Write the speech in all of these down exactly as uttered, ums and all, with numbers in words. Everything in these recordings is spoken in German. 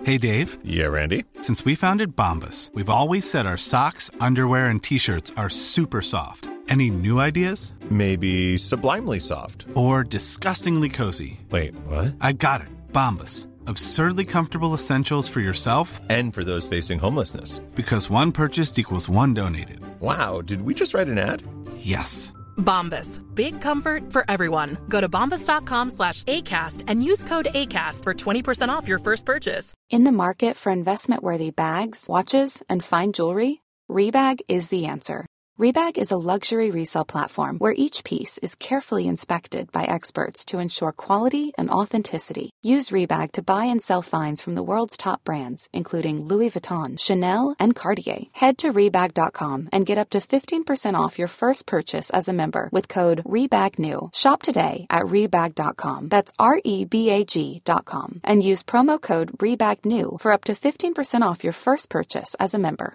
Hey, Dave. Yeah, Randy? Since we founded Bombas, we've always said our socks, underwear, and T-shirts are super soft. Any new ideas? Maybe sublimely soft. Or disgustingly cozy. Wait, what? I got it. Bombas. Absurdly comfortable essentials for yourself and for those facing homelessness. Because one purchased equals one donated. Wow, did we just write an ad? Yes. Bombas. Big comfort for everyone. Go to bombas.com slash ACAST and use code ACAST for twenty percent off your first purchase. In the market for investment-worthy bags, watches, and fine jewelry, Rebag is the answer. Rebag is a luxury resale platform where each piece is carefully inspected by experts to ensure quality and authenticity. Use Rebag to buy and sell finds from the world's top brands, including Louis Vuitton, Chanel, and Cartier. Head to Rebag dot com and get up to fifteen percent off your first purchase as a member with code REBAGNEW. Shop today at Rebag dot com. That's R E B A G dot com. And use promo code REBAGNEW for up to fifteen percent off your first purchase as a member.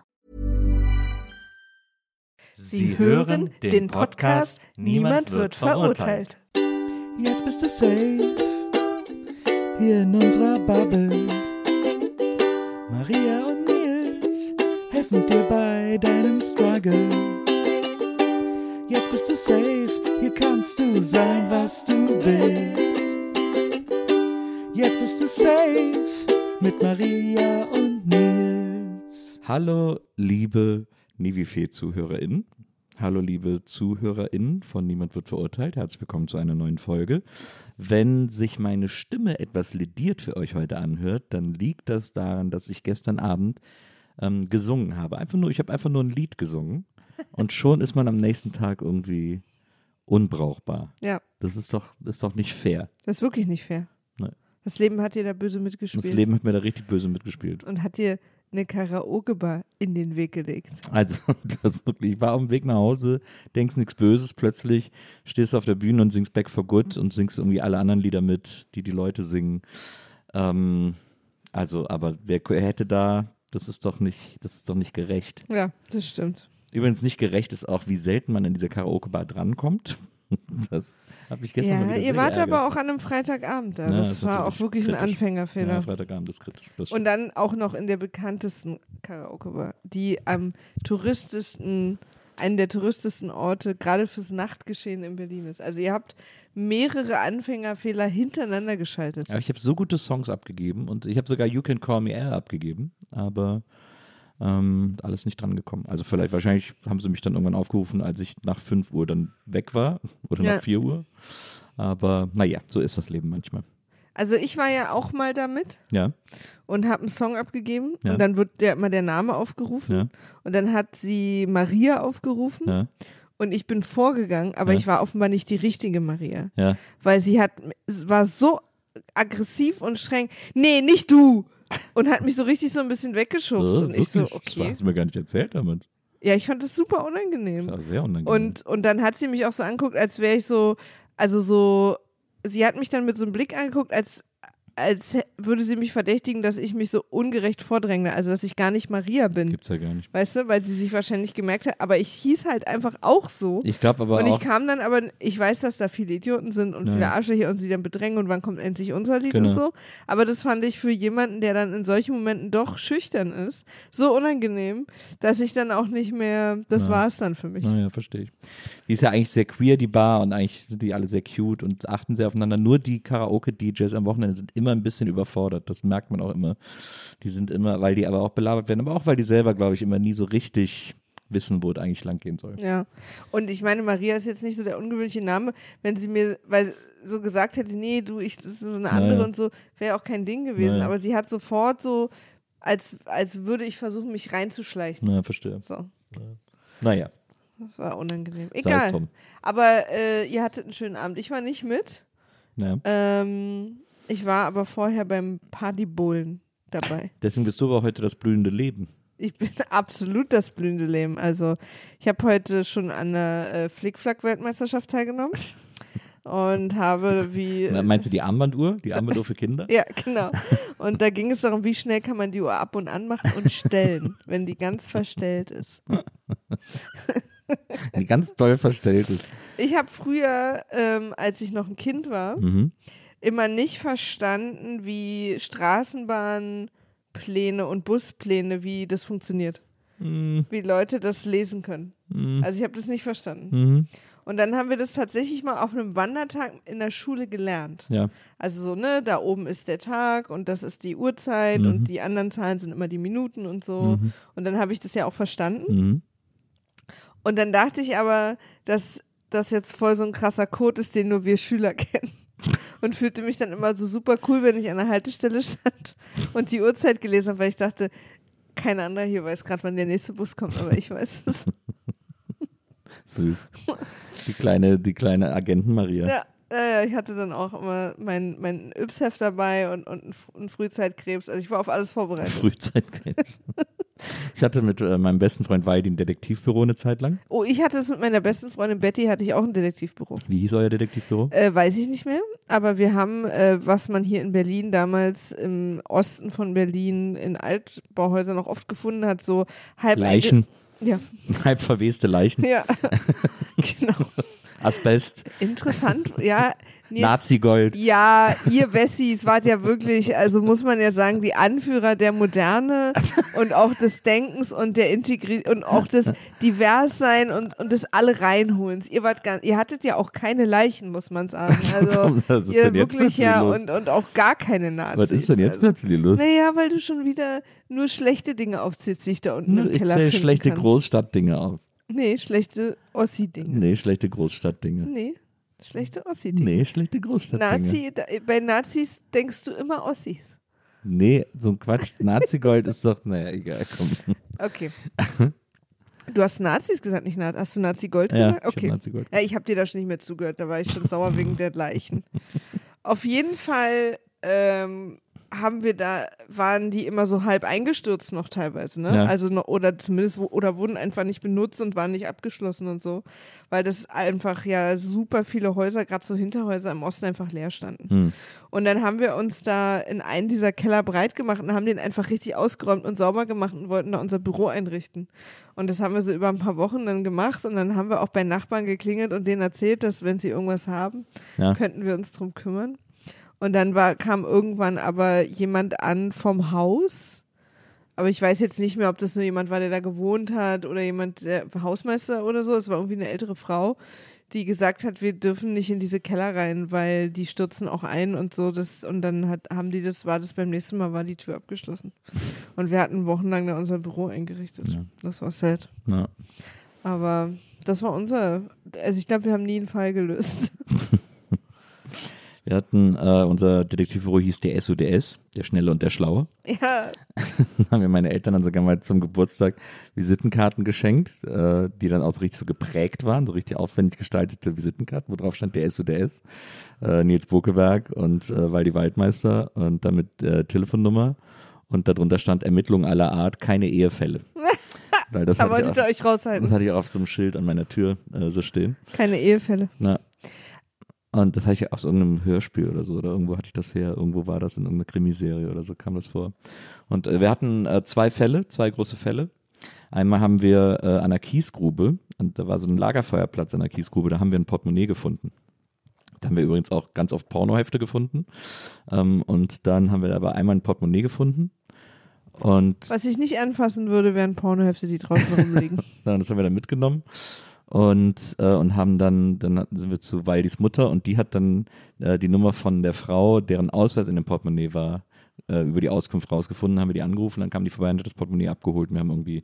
Sie hören den Podcast Niemand wird verurteilt. Jetzt bist du safe, hier in unserer Bubble. Maria und Nils helfen dir bei deinem Struggle. Jetzt bist du safe, hier kannst du sein, was du willst. Jetzt bist du safe mit Maria und Nils. Hallo, liebe Nivifee-ZuhörerInnen. Hallo, liebe ZuhörerInnen von Niemand wird verurteilt. Herzlich willkommen zu einer neuen Folge. Wenn sich meine Stimme etwas lediert für euch heute anhört, dann liegt das daran, dass ich gestern Abend ähm, gesungen habe. Einfach nur, ich habe einfach nur ein Lied gesungen und schon ist man am nächsten Tag irgendwie unbrauchbar. Ja. Das ist doch, das ist doch nicht fair. Das ist wirklich nicht fair. Nee. Das Leben hat dir da böse mitgespielt. Das Leben hat mir da richtig böse mitgespielt. Und hat dir eine Karaoke-Bar in den Weg gelegt. Also, das wirklich, ich war auf dem Weg nach Hause, denkst nichts Böses, plötzlich stehst du auf der Bühne und singst Back for Good und singst irgendwie alle anderen Lieder mit, die die Leute singen. Ähm, also, aber wer hätte da, das ist doch nicht, das ist doch nicht gerecht. Ja, das stimmt. Übrigens nicht gerecht ist auch, wie selten man in dieser Karaoke-Bar drankommt. Das habe ich gestern ja, mal wieder ihr sehr wart geärgert. aber auch an einem Freitagabend da. Ja, das, das war auch wirklich kritisch. ein Anfängerfehler. Ja, Freitagabend ist kritisch. Das Und dann auch noch in der bekanntesten Karaoke-Bar, die am touristischsten, einen der touristischsten Orte, gerade fürs Nachtgeschehen in Berlin ist. Also ihr habt mehrere Anfängerfehler hintereinander geschaltet. Ja, ich habe so gute Songs abgegeben und ich habe sogar You Can Call Me Al abgegeben, aber Ähm, alles nicht dran gekommen. Also vielleicht, wahrscheinlich haben sie mich dann irgendwann aufgerufen, als ich nach fünf Uhr dann weg war oder ja. nach vier Uhr. Aber naja, so ist das Leben manchmal. Also ich war ja auch mal damit Ja. und habe einen Song abgegeben Ja. und dann wird der, immer der Name aufgerufen Ja. und dann hat sie Maria aufgerufen Ja. und ich bin vorgegangen, aber Ja. ich war offenbar nicht die richtige Maria, Ja. weil sie hat, es war so aggressiv und streng, nee, nicht du! Und hat mich so richtig so ein bisschen weggeschubst. Oh, und ich so, wirklich? okay. Das hast du mir gar nicht erzählt damit. Ja, ich fand das super Das unangenehm. war sehr unangenehm. Und, und dann hat sie mich auch so angeguckt, als wäre ich so, also so, sie hat mich dann mit so einem Blick angeguckt, als, als würde sie mich verdächtigen, dass ich mich so ungerecht vordränge, also dass ich gar nicht Maria bin. Gibt's ja gar nicht. Weißt du, weil sie sich wahrscheinlich gemerkt hat, aber ich hieß halt einfach auch so. Ich glaube aber und ich auch, kam dann aber, ich weiß, dass da viele Idioten sind und Ja. viele Arschlöcher und sie dann bedrängen und wann kommt endlich unser Lied Genau. und so. Aber das fand ich für jemanden, der dann in solchen Momenten doch schüchtern ist, so unangenehm, dass ich dann auch nicht mehr, das Ja. war es dann für mich. naja, verstehe ich. Die ist ja eigentlich sehr queer, die Bar, und eigentlich sind die alle sehr cute und achten sehr aufeinander. Nur die Karaoke-D Js am Wochenende sind immer ein bisschen überfordert. Das merkt man auch immer. Die sind immer, weil die aber auch belabert werden, aber auch, weil die selber, glaube ich, immer nie so richtig wissen, wo es eigentlich lang gehen soll. Ja, und ich meine, Maria ist jetzt nicht so der ungewöhnliche Name, wenn sie mir, weil so gesagt hätte, nee, du, ich, das ist so eine andere Naja. und so, wäre auch kein Ding gewesen, Naja. aber sie hat sofort so, als, als würde ich versuchen, mich reinzuschleichen. Na, verstehe. So, Naja, das war unangenehm. sei es Egal, drum. aber äh, ihr hattet einen schönen Abend. Ich war nicht mit, Ja. ähm, ich war aber vorher beim Partybowlen dabei. Deswegen bist du aber heute das blühende Leben. Ich bin absolut das blühende Leben. Also ich habe heute schon an der äh, Flickflack-Weltmeisterschaft teilgenommen und habe wie... Na, meinst du die Armbanduhr? Die Armbanduhr für Kinder? Ja, genau. Und da ging es darum, wie schnell kann man die Uhr ab und anmachen und stellen, wenn die ganz verstellt ist. Die ganz doll verstellt ist. Ich habe früher, ähm, als ich noch ein Kind war, Mhm. immer nicht verstanden, wie Straßenbahnen Bahnpläne und Buspläne, wie das funktioniert. Mhm. Wie Leute das lesen können. Mhm. Also ich habe das nicht verstanden. Mhm. Und dann haben wir das tatsächlich mal auf einem Wandertag in der Schule gelernt. Ja. Also so, ne, da oben ist der Tag und das ist die Uhrzeit Mhm. und die anderen Zahlen sind immer die Minuten und so. Mhm. Und dann habe ich das ja auch verstanden. Mhm. Und dann dachte ich aber, dass das jetzt voll so ein krasser Code ist, den nur wir Schüler kennen. Und fühlte mich dann immer so super cool, wenn ich an der Haltestelle stand und die Uhrzeit gelesen habe, weil ich dachte, kein anderer hier weiß gerade, wann der nächste Bus kommt, aber ich weiß es. Süß. Die kleine, die kleine Agenten-Maria. Ja, äh, ich hatte dann auch immer mein, mein Yps-Heft dabei und, und einen Frühzeitkrebs. Also ich war auf alles vorbereitet. Frühzeitkrebs. Ich hatte mit äh, meinem besten Freund Waldi ein Detektivbüro eine Zeit lang. Oh, ich hatte es mit meiner besten Freundin Betty, hatte ich auch ein Detektivbüro. Wie hieß euer Detektivbüro? Äh, weiß ich nicht mehr, aber wir haben, äh, was man hier in Berlin damals im Osten von Berlin in Altbauhäusern noch oft gefunden hat, so halb Leichen. Ja. Halb verweste Leichen. Ja, genau. Asbest. Interessant, ja. Jetzt, Nazi-Gold. Ja, ihr Wessis wart ja wirklich, also muss man ja sagen, die Anführer der Moderne und auch des Denkens und der Integrität und auch des Diverssein und, und des alle reinholens. Ihr wart ganz, ihr hattet ja auch keine Leichen, muss man sagen. Also Was ist ihr denn jetzt wirklich ja los? und, und auch gar keine Nazis. Was ist denn jetzt also, plötzlich los? Naja, weil du schon wieder nur schlechte Dinge aufzählst, die ich da unten im Ich Keller zähle finden schlechte kann. Großstadtdinge auf. Nee, schlechte Ossi-Dinge. Nee, schlechte Großstadtdinge. Nee, schlechte Ossi-Dinge. Nee, schlechte Großstadtdinge. Nazi, da, bei Nazis denkst du immer Ossis. Nee, so ein Quatsch. Nazi-Gold ist doch, naja, egal, komm. Okay. Du hast Nazis gesagt, nicht Nazis. Hast du Nazi-Gold Ja, gesagt? ich hab Okay. Nazi-Gold. Ja, ich habe dir da schon nicht mehr zugehört, da war ich schon sauer wegen der Leichen. Auf jeden Fall ähm, haben wir da, waren die immer so halb eingestürzt noch teilweise, ne? Ja. Also noch, oder zumindest, wo- oder wurden einfach nicht benutzt und waren nicht abgeschlossen und so. Weil das einfach ja super viele Häuser, gerade so Hinterhäuser im Osten einfach leer standen. Hm. Und dann haben wir uns da in einen dieser Keller breit gemacht und haben den einfach richtig ausgeräumt und sauber gemacht und wollten da unser Büro einrichten. Und das haben wir so über ein paar Wochen dann gemacht und dann haben wir auch bei Nachbarn geklingelt und denen erzählt, dass wenn sie irgendwas haben, Ja. könnten wir uns drum kümmern. Und dann war, kam irgendwann aber jemand an vom Haus, aber ich weiß jetzt nicht mehr, ob das nur jemand war, der da gewohnt hat oder jemand, der Hausmeister oder so. Es war irgendwie eine ältere Frau, die gesagt hat, wir dürfen nicht in diese Keller rein, weil die stürzen auch ein und so. Das, und dann hat, haben die das, war das beim nächsten Mal, war die Tür abgeschlossen. Und wir hatten wochenlang da unser Büro eingerichtet. Ja. Das war sad. Ja. Aber das war unser, also ich glaube, wir haben nie einen Fall gelöst. Wir hatten, äh, unser Detektivbüro hieß der S U D S, der Schnelle und der Schlaue. Ja, Dann haben mir meine Eltern dann sogar mal zum Geburtstag Visitenkarten geschenkt, äh, die dann auch so richtig so geprägt waren, so richtig aufwendig gestaltete Visitenkarten, wo drauf stand der S U D S, äh, Nils Bokeberg und äh, Waldi Waldmeister und damit äh, Telefonnummer und darunter stand Ermittlungen aller Art, keine Ehefälle. Weil das da hatte ich wolltet ihr auch, euch raushalten. das hatte ich auch auf so einem Schild an meiner Tür äh, so stehen. Keine Ehefälle. Na. Und das hatte ich aus irgendeinem Hörspiel oder so, oder irgendwo hatte ich das her, irgendwo war das in irgendeiner Krimiserie oder so, kam das vor. Und äh, wir hatten äh, zwei Fälle, zwei große Fälle. Einmal haben wir äh, an einer Kiesgrube, und da war so ein Lagerfeuerplatz an der Kiesgrube, da haben wir ein Portemonnaie gefunden. Da haben wir übrigens auch ganz oft Pornohefte gefunden. Ähm, und dann haben wir aber einmal ein Portemonnaie gefunden. Und Was ich nicht anfassen würde, wären Pornohefte, die draußen rumliegen. ja, das haben wir dann mitgenommen. Und, äh, und haben dann, dann sind wir zu Waldis Mutter und die hat dann äh, die Nummer von der Frau, deren Ausweis in dem Portemonnaie war, äh, über die Auskunft rausgefunden, haben wir die angerufen, dann kam die vorbei und hat das Portemonnaie abgeholt. Wir haben irgendwie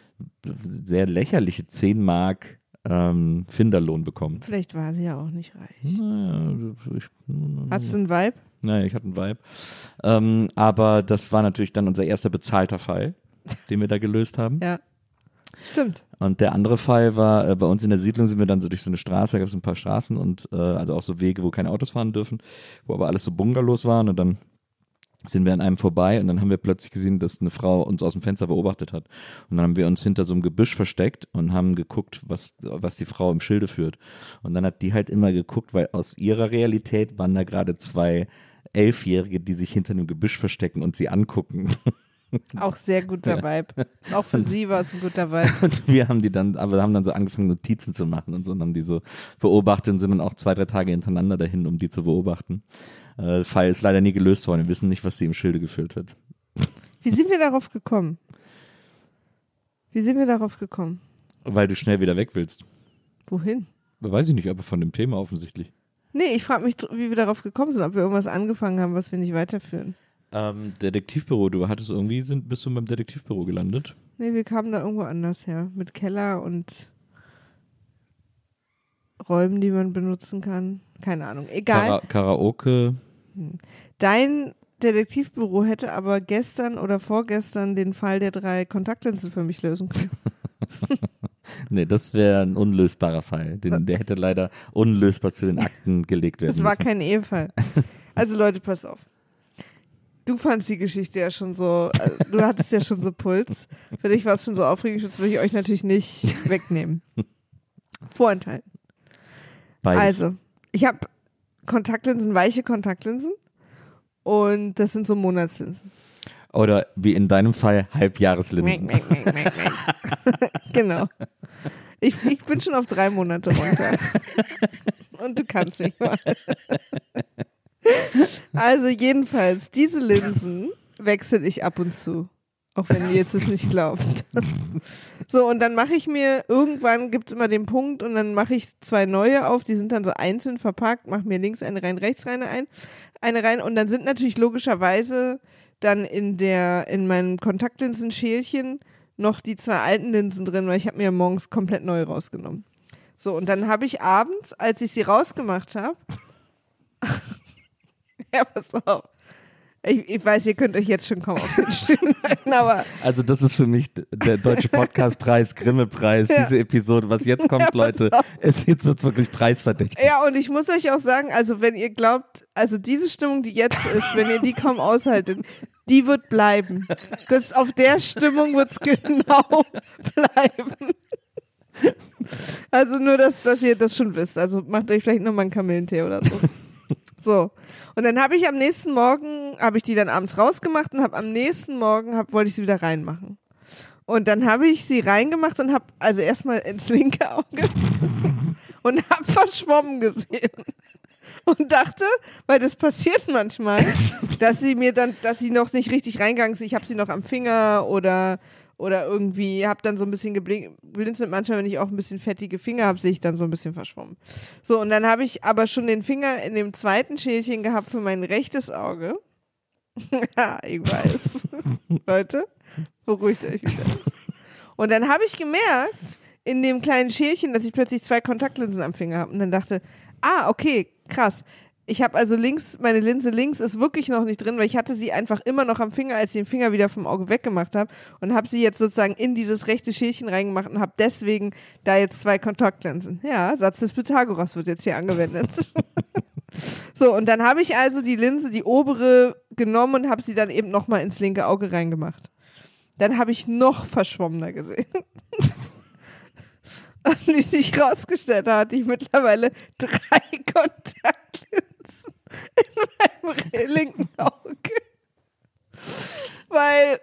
sehr lächerliche zehn Mark ähm, Finderlohn bekommen. Vielleicht war sie ja auch nicht reich. Naja, ich, Hattest du einen Vibe? naja, ich hatte einen Vibe. Ähm, aber das war natürlich dann unser erster bezahlter Fall, den wir da gelöst haben. Ja. Stimmt. Und der andere Fall war, äh, bei uns in der Siedlung sind wir dann so durch so eine Straße, da gab es ein paar Straßen und äh, also auch so Wege, wo keine Autos fahren dürfen, wo aber alles so Bungalows waren und dann sind wir an einem vorbei und dann haben wir plötzlich gesehen, dass eine Frau uns aus dem Fenster beobachtet hat. Und dann haben wir uns hinter so einem Gebüsch versteckt und haben geguckt, was, was die Frau im Schilde führt. Und dann hat die halt immer geguckt, weil aus ihrer Realität waren da gerade zwei Elfjährige, die sich hinter einem Gebüsch verstecken und sie angucken. Auch sehr guter Vibe. Auch für sie war es ein guter Vibe. Und wir haben die dann, aber haben dann so angefangen, Notizen zu machen und so und haben die so beobachtet und sind dann auch zwei, drei Tage hintereinander dahin, um die zu beobachten. Äh, Fall ist leider nie gelöst worden. Wir wissen nicht, was sie im Schilde geführt hat. Wie sind wir darauf gekommen? Wie sind wir darauf gekommen? Weil du schnell wieder weg willst. Wohin? Weiß ich nicht, aber von dem Thema offensichtlich. Nee, ich frage mich, wie wir darauf gekommen sind, ob wir irgendwas angefangen haben, was wir nicht weiterführen. Ähm, Detektivbüro, du hattest irgendwie, sind, bist du beim Detektivbüro gelandet? Nee, wir kamen da irgendwo anders her. Mit Keller und Räumen, die man benutzen kann. Keine Ahnung, egal. Kara- Karaoke. Dein Detektivbüro hätte aber gestern oder vorgestern den Fall der drei Kontaktlinsen für mich lösen können. Nee, das wäre ein unlösbarer Fall. Den, der hätte leider unlösbar zu den Akten gelegt werden Das war müssen. kein Ehefall. Also Leute, pass auf. Du fandst die Geschichte ja schon so, äh, du hattest ja schon so Puls. Für dich war es schon so aufregend, das würde ich euch natürlich nicht wegnehmen. Vorenthalten. Beides. Also, ich habe Kontaktlinsen, weiche Kontaktlinsen und das sind so Monatslinsen. Oder wie in deinem Fall Halbjahreslinsen. Genau. Ich, ich bin schon auf drei Monate runter. Und du kannst mich mal. Also jedenfalls, diese Linsen wechsle ich ab und zu. Auch wenn ihr jetzt das nicht glaubt. So, und dann mache ich mir, irgendwann gibt es immer den Punkt und dann mache ich zwei neue auf, die sind dann so einzeln verpackt, mache mir links eine rein, rechts rein, ein, eine rein und dann sind natürlich logischerweise dann in der, in meinem Kontaktlinsenschälchen noch die zwei alten Linsen drin, weil ich habe mir morgens komplett neu rausgenommen. So, und dann habe ich abends, als ich sie rausgemacht habe, ja, pass auf. Ich, ich weiß, ihr könnt euch jetzt schon kaum auf den Stühlen halten, aber Also das ist für mich der deutsche Podcastpreis, Grimme-Preis, Ja. diese Episode. Was jetzt kommt, Ja, pass Leute, auf. es jetzt wird's wirklich preisverdächtig. ja, und ich muss euch auch sagen, also wenn ihr glaubt, also diese Stimmung, die jetzt ist, wenn ihr die kaum aushaltet, die wird bleiben. Das, auf der Stimmung wird es genau bleiben. Also nur, dass, dass ihr das schon wisst. Also macht euch vielleicht nochmal einen Kamillentee oder so. So, und dann habe ich am nächsten Morgen, habe ich die dann abends rausgemacht und habe am nächsten Morgen, hab, wollte ich sie wieder reinmachen. Und dann habe ich sie reingemacht und habe also erstmal ins linke Auge und habe verschwommen gesehen. Und dachte, weil das passiert manchmal, dass sie mir dann, dass sie noch nicht richtig reingegangen ist. Ich habe sie noch am Finger oder Oder irgendwie, habe dann so ein bisschen geblinzelt. Manchmal, wenn ich auch ein bisschen fettige Finger habe, sehe ich dann so ein bisschen verschwommen. So, und dann habe ich aber schon den Finger in dem zweiten Schälchen gehabt für mein rechtes Auge. Ja, ich weiß. Leute, beruhigt euch wieder. Und dann habe ich gemerkt, in dem kleinen Schälchen, dass ich plötzlich zwei Kontaktlinsen am Finger habe. Und dann dachte, ah, okay, krass. Ich habe also links, meine Linse links ist wirklich noch nicht drin, weil ich hatte sie einfach immer noch am Finger, als ich den Finger wieder vom Auge weggemacht habe und habe sie jetzt sozusagen in dieses rechte Schälchen reingemacht und habe deswegen da jetzt zwei Kontaktlinsen. Ja, Satz des Pythagoras wird jetzt hier angewendet. So, und dann habe ich also die Linse, die obere, genommen und habe sie dann eben nochmal ins linke Auge reingemacht. Dann habe ich noch verschwommener gesehen. Und wie sich rausgestellt hat, hatte ich mittlerweile drei Kontaktlinsen in meinem linken Auge. Weil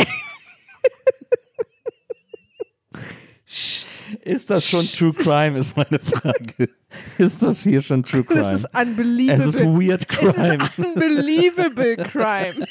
Ist das schon True Crime, ist meine Frage. Ist das hier schon True Crime? das ist unbelievable. Es ist Weird Crime. Es ist unbelievable Crime.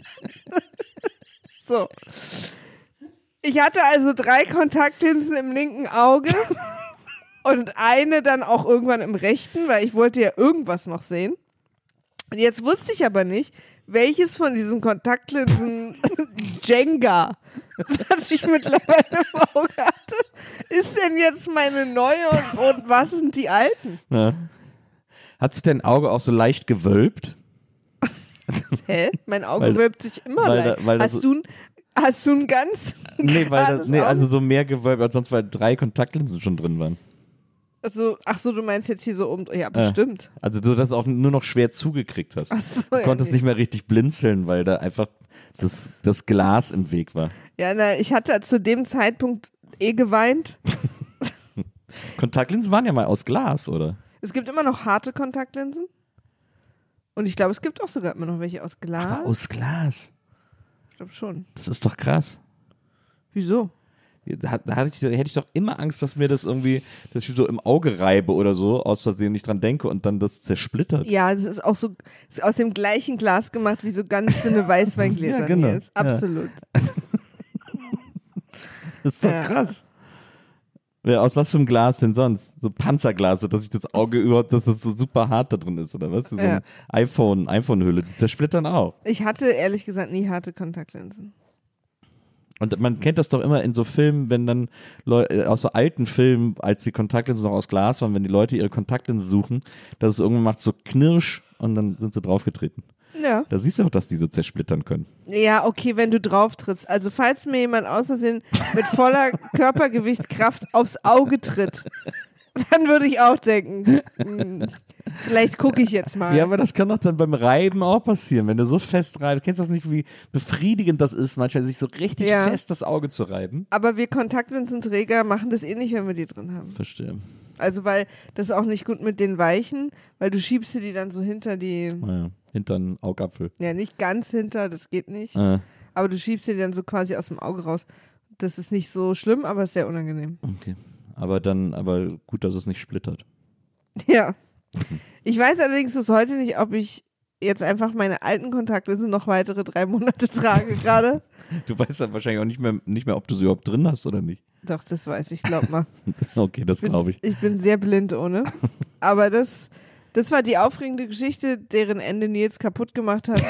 So. Ich hatte also drei Kontaktlinsen im linken Auge und eine dann auch irgendwann im rechten, weil ich wollte ja irgendwas noch sehen. Und jetzt wusste ich aber nicht, welches von diesen Kontaktlinsen Jenga, was ich mittlerweile im Auge hatte, ist denn jetzt meine neue und, und was sind die alten? Ja. Hat sich dein Auge auch so leicht gewölbt? Hä? Mein Auge Weil- wölbt sich immer weil da- leicht. weil da Hast so- du ein Hast du ein ganz Nee, weil das, gerades nee, Auge? also so mehr gewölbt als sonst, weil drei Kontaktlinsen schon drin waren. Also, ach so, du meinst jetzt hier so um, ja, bestimmt. Also du das auch nur noch schwer zugekriegt hast. Ach so, Du ja, konntest nee. nicht mehr richtig blinzeln, weil da einfach das, das Glas im Weg war. Ja, na, ich hatte zu dem Zeitpunkt eh geweint. Kontaktlinsen waren ja mal aus Glas, oder? Es gibt immer noch harte Kontaktlinsen. Und ich glaube, es gibt auch sogar immer noch welche aus Glas. Aber aus Glas. Ich glaube schon. Das ist doch krass. Wieso? Da, da, hatte ich, da hätte ich doch immer Angst, dass mir das irgendwie, dass ich so im Auge reibe oder so, aus Versehen nicht dran denke und dann das zersplittert. Ja, das ist auch so ist aus dem gleichen Glas gemacht wie so ganz dünne Weißweingläser. Ja, genau. Nils. Absolut. Ja. Das ist doch Ja. krass. Ja, aus was für einem Glas denn sonst? So Panzerglas, so dass ich das Auge überhaupt, dass das so super hart da drin ist, oder was? So Ja. ein iPhone, iPhone-Hülle, die zersplittern auch. Ich hatte ehrlich gesagt nie harte Kontaktlinsen. Und man kennt das doch immer in so Filmen, wenn dann Leute, aus so alten Filmen, als die Kontaktlinsen noch aus Glas waren, wenn die Leute ihre Kontaktlinsen suchen, dass es irgendwann macht so Knirsch und dann sind sie draufgetreten. Ja. Da siehst du auch, dass die so zersplittern können. Ja, okay, wenn du drauf trittst. Also falls mir jemand aus Versehen mit voller Körpergewichtskraft aufs Auge tritt, dann würde ich auch denken, hm, vielleicht gucke ich jetzt mal. Ja, aber das kann doch dann beim Reiben auch passieren, wenn du so fest reibst. Kennst du das nicht, wie befriedigend das ist, manchmal sich so richtig Ja. fest das Auge zu reiben? Aber wir Kontaktlinsenträger machen das eh nicht, wenn wir die drin haben. Verstehe. Also weil das ist auch nicht gut mit den Weichen, weil du schiebst dir die dann so hinter die, Naja, hinter einen Augapfel. ja nicht ganz hinter, das geht nicht, Äh, aber du schiebst dir die dann so quasi aus dem Auge raus. Das ist nicht so schlimm, aber ist sehr unangenehm. okay. Aber dann, aber gut, dass es nicht splittert. Ja. Ich weiß allerdings bis heute nicht, ob ich jetzt einfach meine alten Kontaktlinsen noch weitere drei Monate trage gerade. Du weißt dann wahrscheinlich auch nicht mehr, nicht mehr, ob du sie überhaupt drin hast oder nicht. Doch, das weiß ich, glaub mal. Okay, das bin- glaube ich. Ich bin sehr blind ohne. Aber das, das war die aufregende Geschichte, deren Ende Nils kaputt gemacht hat.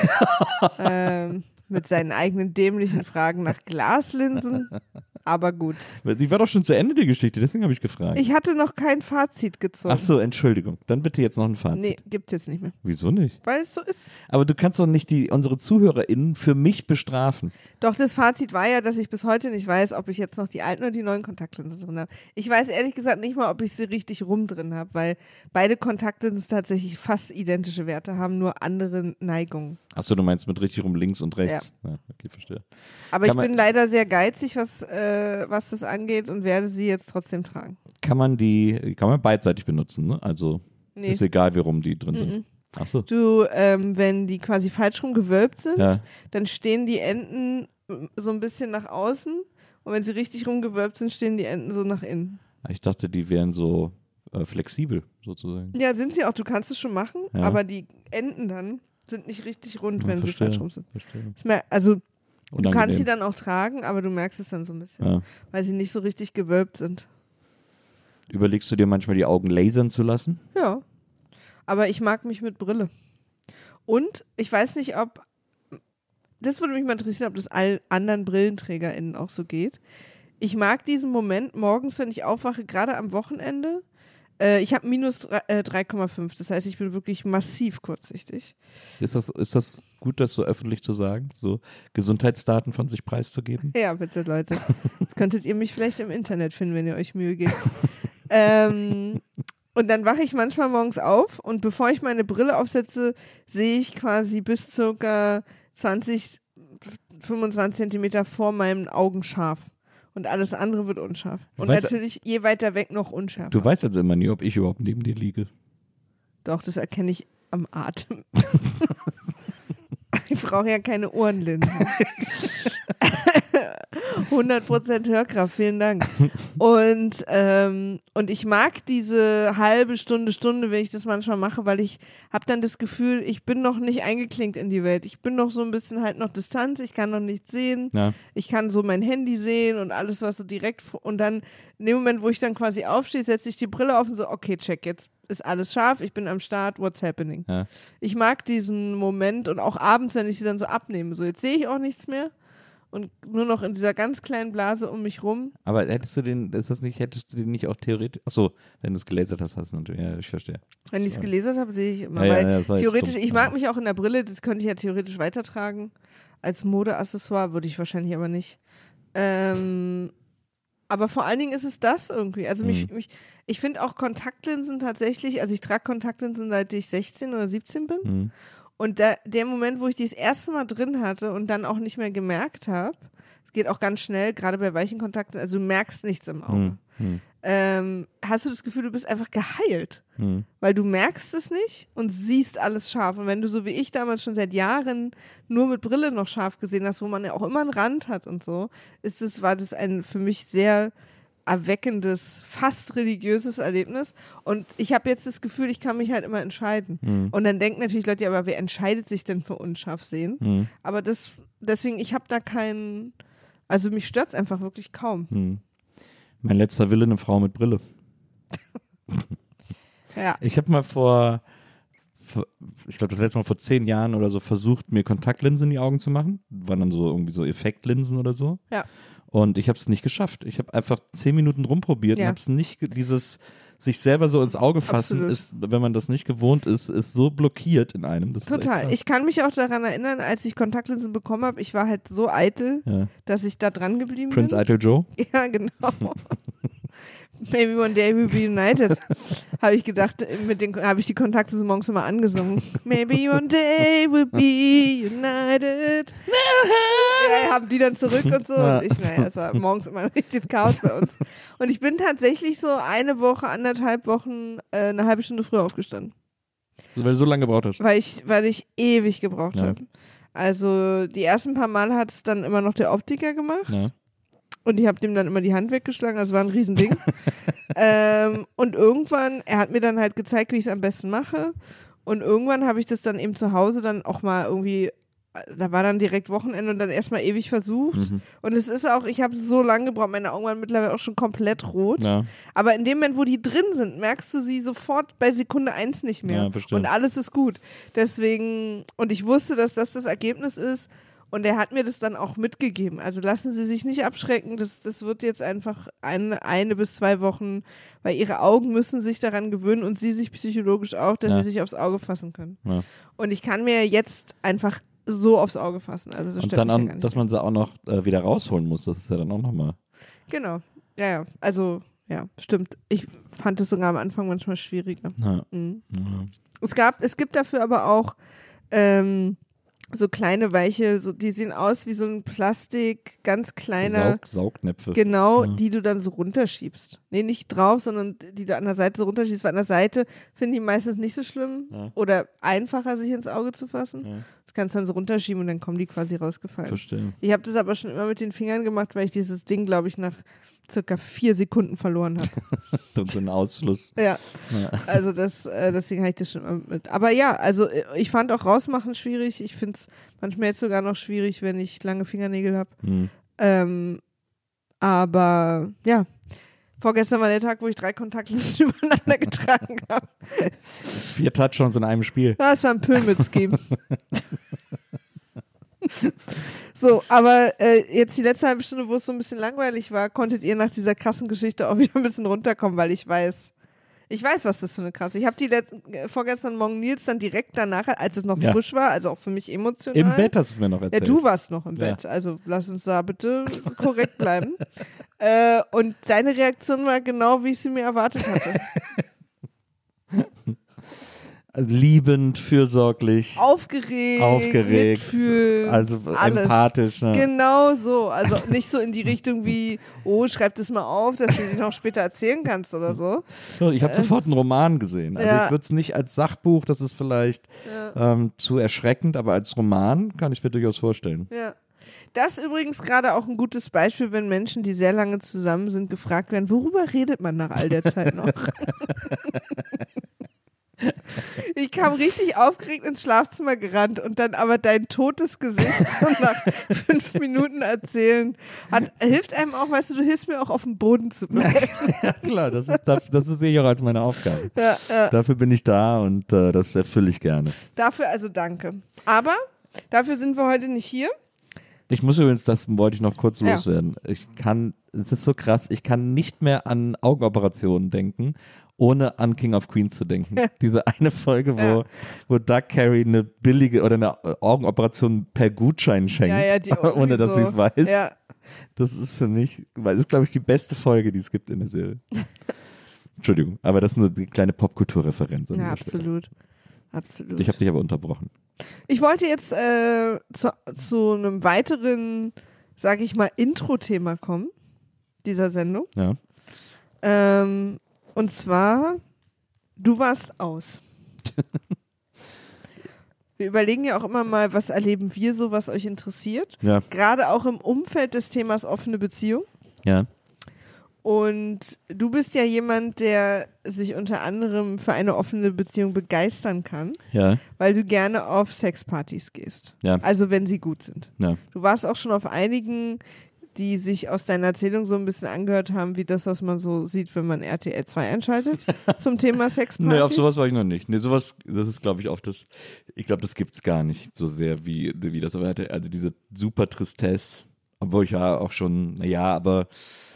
ähm, mit seinen eigenen dämlichen Fragen nach Glaslinsen. Aber gut. Die war doch schon zu Ende, die Geschichte, deswegen habe ich gefragt. Ich hatte noch kein Fazit gezogen. Ach so, Entschuldigung. Dann bitte jetzt noch ein Nee, Fazit. gibt's jetzt nicht mehr. Wieso nicht? Weil es so ist. Aber du kannst doch nicht die, unsere ZuhörerInnen für mich bestrafen. Doch, das Fazit war ja, dass ich bis heute nicht weiß, ob ich jetzt noch die alten oder die neuen Kontaktlinsen drin habe. Ich weiß ehrlich gesagt nicht mal, ob ich sie richtig rum drin habe, weil beide Kontaktlinsen tatsächlich fast identische Werte haben, nur andere Neigungen. Achso, du meinst mit richtig rum links und rechts. Ja, okay, verstehe. Aber Kann ich man- bin leider sehr geizig, was, äh, was das angeht und werde sie jetzt trotzdem tragen. Kann man die, kann man beidseitig benutzen, ne? Also Nee. ist egal, wie rum die drin sind. Mhm. Achso. Du, ähm, wenn die quasi falsch rum gewölbt sind, Ja. dann stehen die Enden so ein bisschen nach außen und wenn sie richtig rum gewölbt sind, stehen die Enden so nach innen. Ich dachte, die wären so äh, flexibel, sozusagen. Ja, sind sie auch. Du kannst es schon machen, Ja. aber die Enden dann sind nicht richtig rund, Ja, wenn verstehe, sie falsch rum sind. verstehe. Ich mer- Also du Unangenehm. kannst sie dann auch tragen, aber du merkst es dann so ein bisschen, Ja. weil sie nicht so richtig gewölbt sind. Überlegst du dir manchmal die Augen lasern zu lassen? Ja, aber ich mag mich mit Brille. Und ich weiß nicht, ob, das würde mich mal interessieren, ob das allen anderen BrillenträgerInnen auch so geht. Ich mag diesen Moment morgens, wenn ich aufwache, gerade am Wochenende. Äh, ich habe minus drei Komma fünf, das heißt, ich bin wirklich massiv kurzsichtig. Ist das, ist das gut, das so öffentlich zu sagen? So Gesundheitsdaten von sich preiszugeben? Ja, bitte, Leute. Jetzt könntet ihr mich vielleicht im Internet finden, wenn ihr euch Mühe gebt. ähm, und dann wache ich manchmal morgens auf und bevor ich meine Brille aufsetze, sehe ich quasi bis circa zwanzig, fünfundzwanzig Zentimeter vor meinen Augen scharf. Und alles andere wird unscharf. Und weiß- natürlich je weiter weg noch unschärfer. Du weißt also immer nie, ob ich überhaupt neben dir liege. Doch, das erkenne ich am Atem. Ich brauche ja keine Ohrenlinsen. hundert Prozent Hörkraft, vielen Dank. Und, ähm, und ich mag diese halbe Stunde, Stunde, wenn ich das manchmal mache, weil ich habe dann das Gefühl, ich bin noch nicht eingeklinkt in die Welt. Ich bin noch so ein bisschen halt noch Distanz, ich kann noch nichts sehen. Ja. Ich kann so mein Handy sehen und alles, was so direkt vor- und dann in dem Moment, wo ich dann quasi aufstehe, setze ich die Brille auf und so, okay, check, jetzt ist alles scharf, ich bin am Start, what's happening? Ja. Ich mag diesen Moment und auch abends, wenn ich sie dann so abnehme, so jetzt sehe ich auch nichts mehr und nur noch in dieser ganz kleinen Blase um mich rum. Aber hättest du den, ist das nicht, hättest du den nicht auch theoretisch, achso, wenn du es gelasert hast, hast du natürlich, ja, ich verstehe. Wenn ich es So. gelesen habe, sehe ich immer, Ja, ja, weil ja, das war jetzt theoretisch, dumm. ich mag Ja. mich auch in der Brille, das könnte ich ja theoretisch weitertragen. Als Modeaccessoire würde ich wahrscheinlich aber nicht. Ähm, aber vor allen Dingen ist es das irgendwie. Also mich, Mhm. mich ich finde auch Kontaktlinsen tatsächlich, also ich trage Kontaktlinsen, seit ich sechzehn oder siebzehn bin. Mhm. Und da, der Moment, wo ich die das erste Mal drin hatte und dann auch nicht mehr gemerkt habe, es geht auch ganz schnell, gerade bei weichen Kontakten, also du merkst nichts im Auge. Mhm. ähm, hast du das Gefühl, du bist einfach geheilt. Hm. Weil du merkst es nicht und siehst alles scharf. Und wenn du so wie ich damals schon seit Jahren nur mit Brille noch scharf gesehen hast, wo man ja auch immer einen Rand hat und so, ist das, war das ein für mich sehr erweckendes, fast religiöses Erlebnis. Und ich habe jetzt das Gefühl, ich kann mich halt immer entscheiden. Hm. Und dann denken natürlich Leute, ja, aber wer entscheidet sich denn für unscharf sehen? Hm. Aber das, deswegen, ich habe da keinen, also mich stört es einfach wirklich kaum. Hm. Mein letzter Wille, eine Frau mit Brille. Ja. Ich habe mal vor, vor ich glaube das letzte Mal vor zehn Jahren oder so versucht, mir Kontaktlinsen in die Augen zu machen. Waren dann so irgendwie so Effektlinsen oder so. Ja. Und ich habe es nicht geschafft. Ich habe einfach zehn Minuten rumprobiert Ja. und habe es nicht, ge- dieses sich selber so ins Auge fassen, Absolut. ist, wenn man das nicht gewohnt ist, ist so blockiert in einem. Das ist echt Total. krass. Ich kann mich auch daran erinnern, als ich Kontaktlinsen bekommen habe, ich war halt so eitel, Ja. dass ich da dran geblieben Prince bin. Eitel Joe. Ja, genau. Maybe one day we'll be united. Habe ich gedacht, mit den habe ich die Kontaktlinsen morgens immer angesungen. Maybe one day we'll be united. Ja, haben die dann zurück und so. Ja. Und ich, naja, es war morgens immer ein richtiges Chaos bei uns. Und ich bin tatsächlich so eine Woche, anderthalb Wochen, äh, eine halbe Stunde früher aufgestanden. Weil du so lange gebraucht hast. Weil ich, weil ich ewig gebraucht Ja. habe. Also die ersten paar Mal hat es dann immer noch der Optiker gemacht. Ja. Und ich habe dem dann immer die Hand weggeschlagen, also war ein Riesending. ähm, und irgendwann, er hat mir dann halt gezeigt, wie ich es am besten mache. Und irgendwann habe ich das dann eben zu Hause dann auch mal irgendwie, da war dann direkt Wochenende und dann erstmal ewig versucht. Mhm. Und es ist auch, ich habe so lange gebraucht, meine Augen waren mittlerweile auch schon komplett rot. Ja. Aber in dem Moment, wo die drin sind, merkst du sie sofort bei Sekunde eins nicht mehr. Ja, verstehe. Und alles ist gut. Deswegen, und ich wusste, dass das das Ergebnis ist. Und er hat mir das dann auch mitgegeben. Also lassen Sie sich nicht abschrecken. Das, das wird jetzt einfach eine, eine bis zwei Wochen, weil Ihre Augen müssen sich daran gewöhnen und Sie sich psychologisch auch, dass Ja. Sie sich aufs Auge fassen können. Ja. Und ich kann mir jetzt einfach so aufs Auge fassen. Also das Und stört dann, mich auch, ja gar nicht dass man sie auch noch äh, wieder rausholen muss, das ist ja dann auch nochmal. Genau. Ja, ja. Also, ja, stimmt. Ich fand es sogar am Anfang manchmal schwieriger. Ja. Mhm. Ja. Es gab, es gibt dafür aber auch ähm, so kleine weiche, so, die sehen aus wie so ein Plastik, ganz kleiner, Saug, Saugnäpfe. genau, Ja. die du dann so runterschiebst. Nee, nicht drauf, sondern die du an der Seite so runterschiebst. Weil an der Seite finden die meistens nicht so schlimm Ja. oder einfacher, sich ins Auge zu fassen. Ja. Das kannst du dann so runterschieben und dann kommen die quasi rausgefallen. Verstehe. Ich habe das aber schon immer mit den Fingern gemacht, weil ich dieses Ding, glaube ich, nach circa vier Sekunden verloren habe. Und so ein Ausschluss. Ja, Ja. also das, äh, deswegen habe ich das schon immer mit. Aber ja, also äh, ich fand auch rausmachen schwierig. Ich finde es manchmal jetzt sogar noch schwierig, wenn ich lange Fingernägel habe. Hm. Ähm, aber ja, vorgestern war der Tag, wo ich drei Kontaktlinsen übereinander getragen habe. Vier Touchdowns in einem Spiel. Ja, es war ein Pyramid-Scheme. So, aber äh, jetzt die letzte halbe Stunde, wo es so ein bisschen langweilig war, konntet ihr nach dieser krassen Geschichte auch wieder ein bisschen runterkommen, weil ich weiß, ich weiß, was das für eine krasse. Ich habe die Let- äh, vorgestern Morgen Nils dann direkt danach, als es noch Ja. frisch war, also auch für mich emotional. Im Bett hast du es mir noch Ja, erzählt. du warst noch im Ja. Bett, also lass uns da bitte korrekt bleiben. äh, und deine Reaktion war genau, wie ich sie mir erwartet hatte. Also liebend, fürsorglich, Aufgeregt, aufgeregt, mitfühlend, also alles. empathisch. Ne? Genau so. Also nicht so in die Richtung wie, oh, schreib das mal auf, dass du sie noch später erzählen kannst oder so. So, ich habe sofort einen Roman gesehen. Also ja. ich würde es nicht als Sachbuch, das ist vielleicht Ja. ähm, zu erschreckend, aber als Roman kann ich mir durchaus vorstellen. Ja. Das ist übrigens gerade auch ein gutes Beispiel, wenn Menschen, die sehr lange zusammen sind, gefragt werden, worüber redet man nach all der Zeit noch? Ich kam richtig aufgeregt ins Schlafzimmer gerannt und dann aber dein totes Gesicht so nach fünf Minuten erzählen hat, hilft einem auch, weißt du, du hilfst mir auch auf dem Boden zu bleiben. Ja klar, das, ist, das, das sehe ich auch als meine Aufgabe. Ja, ja. Dafür bin ich da und äh, das erfülle ich gerne. Dafür also danke. Aber dafür sind wir heute nicht hier. Ich muss übrigens, das wollte ich noch kurz Ja. loswerden. Ich kann, es ist so krass, ich kann nicht mehr an Augenoperationen denken, ohne an King of Queens zu denken. Diese eine Folge, wo, Ja. wo Doug Carey eine billige oder eine Augenoperation per Gutschein schenkt, Ja, ja, die ohne dass so. sie es weiß. Ja. Das ist für mich, weil das ist, glaube ich, die beste Folge, die es gibt in der Serie. Entschuldigung, aber das ist nur die kleine Popkulturreferenz. an Ja, dieser Stelle. absolut. Absolut. Ich habe dich aber unterbrochen. Ich wollte jetzt äh, zu, zu einem weiteren, sage ich mal, Intro-Thema kommen, dieser Sendung. Ja. Ähm, und zwar, du warst aus. Wir überlegen ja auch immer mal, was erleben wir so, was euch interessiert. Ja. Gerade auch im Umfeld des Themas offene Beziehung. Ja. Und du bist ja jemand, der sich unter anderem für eine offene Beziehung begeistern kann, Ja. weil du gerne auf Sexpartys gehst. Ja. Also wenn sie gut sind. Ja. Du warst auch schon auf einigen, die sich aus deiner Erzählung so ein bisschen angehört haben, wie das, was man so sieht, wenn man R T L zwei einschaltet zum Thema Sexpartys. Nee, auf sowas war ich noch nicht. Nee, sowas, das ist, glaube ich, auch das, ich glaube, das gibt's gar nicht so sehr, wie, wie das aber hatte. Also diese super Tristesse, obwohl ich ja auch schon, naja, aber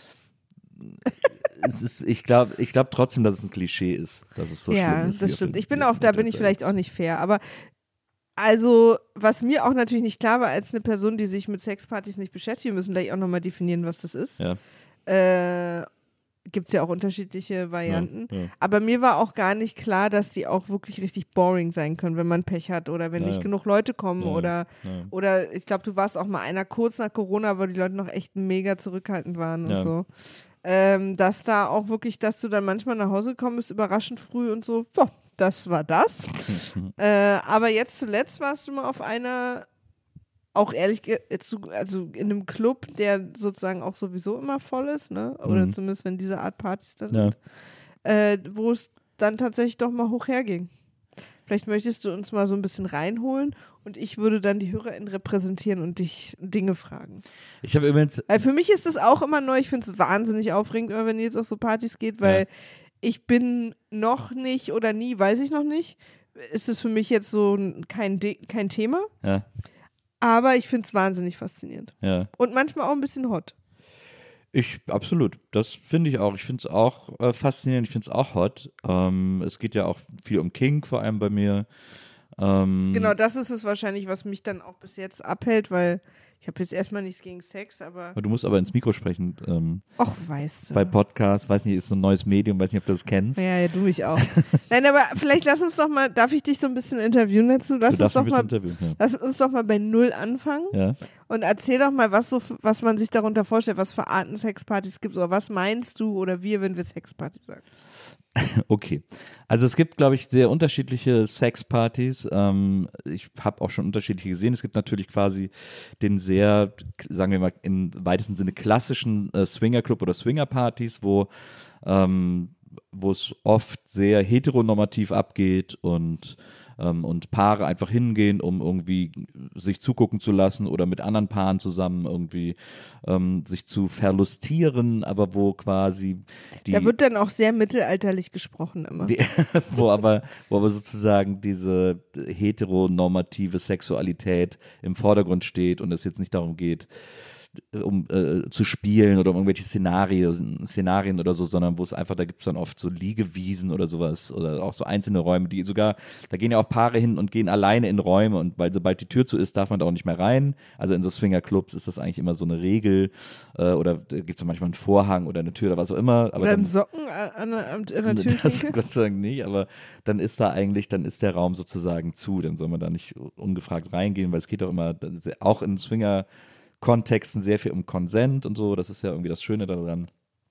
es ist, ich glaube ich glaub trotzdem, dass es ein Klischee ist, dass es so ja, schlimm ist. das wie stimmt. auf den- Ich bin wie auch, auf da den bin ich Webseiten. vielleicht auch nicht fair, aber also, was mir auch natürlich nicht klar war, als eine Person, die sich mit Sexpartys nicht beschäftigt, wir müssen gleich auch nochmal definieren, was das ist. Ja. Äh, gibt es ja auch unterschiedliche Varianten. Ja, ja. Aber mir war auch gar nicht klar, dass die auch wirklich richtig boring sein können, wenn man Pech hat oder wenn Ja, nicht ja. genug Leute kommen Ja, ja. oder, Ja. oder ich glaube, du warst auch mal einer kurz nach Corona, wo die Leute noch echt mega zurückhaltend waren und Ja. so. Ähm, dass da auch wirklich, dass du dann manchmal nach Hause gekommen bist, überraschend früh und so, so, das war das. äh, aber jetzt zuletzt warst du mal auf einer, auch ehrlich, ge- zu- also in einem Club, der sozusagen auch sowieso immer voll ist, ne? Oder Mhm. zumindest wenn diese Art Partys da Ja. sind, äh, wo es dann tatsächlich doch mal hoch herging. Vielleicht möchtest du uns mal so ein bisschen reinholen und ich würde dann die HörerInnen repräsentieren und dich Dinge fragen. Ich habe übrigens, Weil für mich ist das auch immer neu. Ich finde es wahnsinnig aufregend, immer wenn ihr jetzt auf so Partys geht, weil Ja. ich bin noch nicht oder nie, weiß ich noch nicht, ist es für mich jetzt so ein- kein, De- kein Thema. ja, Aber ich finde es wahnsinnig faszinierend. ja. Und manchmal auch ein bisschen hot. Ich, absolut. Das finde ich auch. Ich finde es auch äh, faszinierend. Ich finde es auch hot. Ähm, es geht ja auch viel um Kink, vor allem bei mir. Ähm, Genau, das ist es wahrscheinlich, was mich dann auch bis jetzt abhält, weil ich habe jetzt erstmal nichts gegen Sex, aber Du musst aber ins Mikro sprechen. Ähm, ach, weißt du. bei Podcasts, weiß nicht, ist so ein neues Medium, weiß nicht, ob du das kennst. Ja, ja, du mich auch. Nein, aber vielleicht lass uns doch mal, darf ich dich so ein bisschen interviewen dazu? Lass Du uns darfst ein doch mal, bisschen interviewen. lass uns doch mal bei Null anfangen. Ja. Ja. Und erzähl doch mal, was, so, was man sich darunter vorstellt, was für Arten Sexpartys gibt. Oder was meinst du oder wir, wenn wir Sexparty sagen? Okay. Also es gibt, glaube ich, sehr unterschiedliche Sexpartys. Ähm, ich habe auch schon unterschiedliche gesehen. Es gibt natürlich quasi den sehr, sagen wir mal, im weitesten Sinne klassischen äh, Swingerclub oder Swingerpartys, wo ähm, wo es oft sehr heteronormativ abgeht und ähm, und Paare einfach hingehen, um irgendwie sich zugucken zu lassen oder mit anderen Paaren zusammen irgendwie ähm, sich zu verlustieren, aber wo quasi die Da wird dann auch sehr mittelalterlich gesprochen immer. die, wo aber, wo aber sozusagen diese heteronormative Sexualität im Vordergrund steht und es jetzt nicht darum geht, um äh, zu spielen oder um irgendwelche Szenarien, Szenarien oder so, sondern wo es einfach, da gibt es dann oft so Liegewiesen oder sowas oder auch so einzelne Räume, die sogar, da gehen ja auch Paare hin und gehen alleine in Räume und weil sobald die Tür zu ist, darf man da auch nicht mehr rein. Also in so Swingerclubs ist das eigentlich immer so eine Regel äh, oder da gibt es manchmal einen Vorhang oder eine Tür oder was auch immer. Aber Oder dann, ein Socken an, an, an der das Türklinke. Gott sei Dank nicht, aber dann ist da eigentlich, dann ist der Raum sozusagen zu, dann soll man da nicht ungefragt reingehen, weil es geht auch immer, auch in Swinger-Kontexten sehr viel um Consent und so, das ist ja irgendwie das Schöne daran.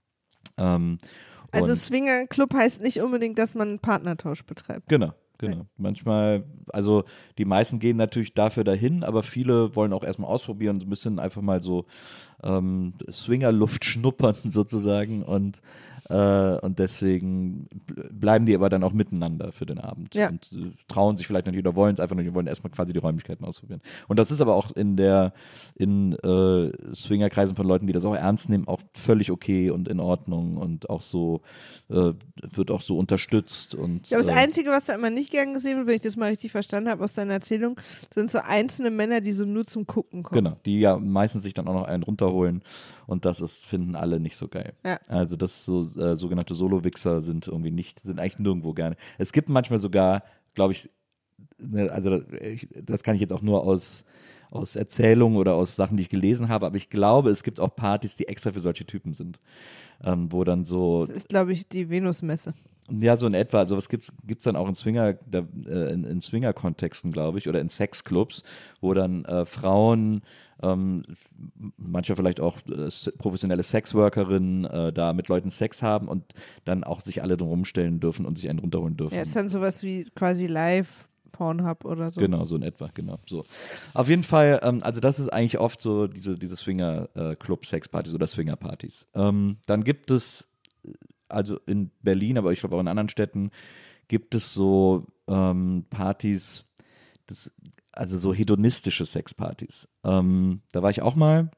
Ähm, Also und- Swingerclub heißt nicht unbedingt, dass man einen Partnertausch betreibt. Genau, genau. Manchmal, also die meisten gehen natürlich dafür dahin, aber viele wollen auch erstmal ausprobieren, ein bisschen einfach mal so ähm, Swingerluft schnuppern sozusagen und äh, und deswegen bleiben die aber dann auch miteinander für den Abend Ja. und äh, trauen sich vielleicht noch nicht oder wollen es einfach nicht, die wollen erstmal quasi die Räumlichkeiten ausprobieren. Und das ist aber auch in der in äh, Swingerkreisen von Leuten, die das auch ernst nehmen, auch völlig okay und in Ordnung und auch so äh, wird auch so unterstützt und Ich glaube, das äh, Einzige, was da immer nicht gern gesehen wird, wenn ich das mal richtig verstanden habe aus deiner Erzählung, sind so einzelne Männer, die so nur zum Gucken kommen. Genau, die ja meistens sich dann auch noch einen runterholen und das ist, finden alle nicht so geil. Ja. Also das so äh, sogenannte Solo-Wichser sind irgendwie nicht, sind eigentlich nirgendwo gerne. Es gibt manchmal sogar, glaube ich, ne, also ich, das kann ich jetzt auch nur aus aus Erzählungen oder aus Sachen, die ich gelesen habe, aber ich glaube, es gibt auch Partys, die extra für solche Typen sind, ähm, wo dann so Das ist, glaube ich, die Venusmesse. Ja, so in etwa. Also was gibt es dann auch in Swinger, da, äh, in, in Swinger-Kontexten, glaube ich, oder in Sexclubs, wo dann äh, Frauen, ähm, manchmal vielleicht auch äh, professionelle Sexworkerinnen äh, da mit Leuten Sex haben und dann auch sich alle drum rumstellen dürfen und sich einen runterholen dürfen. Ja, ist dann sowas wie quasi live Pornhub oder so. Genau, so in etwa, genau. So. Auf jeden Fall, ähm, also das ist eigentlich oft so diese, diese Swinger-Club-Sexpartys oder Swinger-Partys. Ähm, dann gibt es also in Berlin, aber ich glaube auch in anderen Städten, gibt es so ähm, Partys, das, also so hedonistische Sexpartys. Ähm, da war ich auch mal.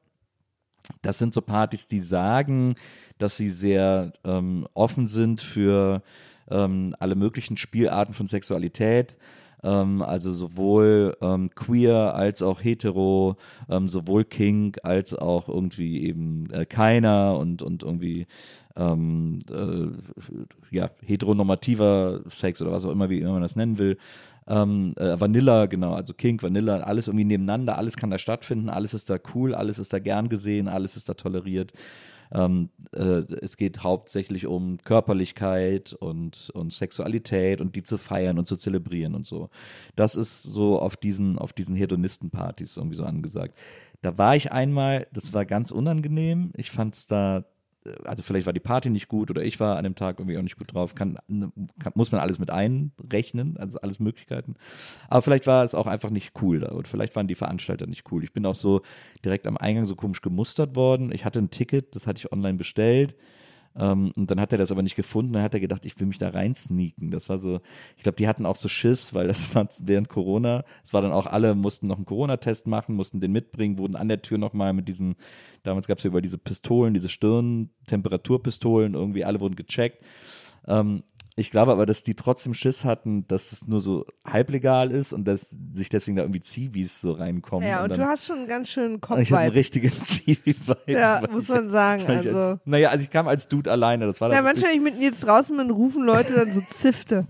Das sind so Partys, die sagen, dass sie sehr ähm, offen sind für ähm, alle möglichen Spielarten von Sexualität. Ähm, also sowohl ähm, queer als auch hetero, ähm, sowohl kink als auch irgendwie eben äh, keiner und, und irgendwie ähm, äh, ja, heteronormativer Sex oder was auch immer, wie immer man das nennen will. Ähm, äh, Vanilla, genau, also Kink, Vanilla, alles irgendwie nebeneinander, alles kann da stattfinden, alles ist da cool, alles ist da gern gesehen, alles ist da toleriert. Ähm, äh, es geht hauptsächlich um Körperlichkeit und, und Sexualität und die zu feiern und zu zelebrieren und so. Das ist so auf diesen, auf diesen Hedonistenpartys irgendwie so angesagt. Da war ich einmal, das war ganz unangenehm. Ich fand es da, also vielleicht war die Party nicht gut oder ich war an dem Tag irgendwie auch nicht gut drauf. Kann, kann, muss man alles mit einrechnen, also alles Möglichkeiten. Aber vielleicht war es auch einfach nicht cool da und vielleicht waren die Veranstalter nicht cool. Ich bin auch so direkt am Eingang so komisch gemustert worden. Ich hatte ein Ticket, das hatte ich online bestellt. Um, und dann hat er das aber nicht gefunden, dann hat er gedacht, ich will mich da rein sneaken. Das war so, ich glaube, die hatten auch so Schiss, weil das war während Corona, es war dann auch, alle mussten noch einen Corona-Test machen, mussten den mitbringen, wurden an der Tür nochmal mit diesen, damals gab es ja über diese Pistolen, diese Stirn-Temperaturpistolen, irgendwie alle wurden gecheckt. Um, ich glaube aber, dass die trotzdem Schiss hatten, dass es nur so halblegal ist und dass sich deswegen da irgendwie Zivis so reinkommen. Ja, und, und dann, du hast schon einen ganz schönen Kopf-Vibe. Ich hatte einen richtigen Zivi-Vibe. Ja, muss man ich, sagen. Also. Als, naja, also ich kam als Dude alleine. Das war ja, manchmal, wenn ich mit jetzt draußen bin, rufen Leute dann so Zifte.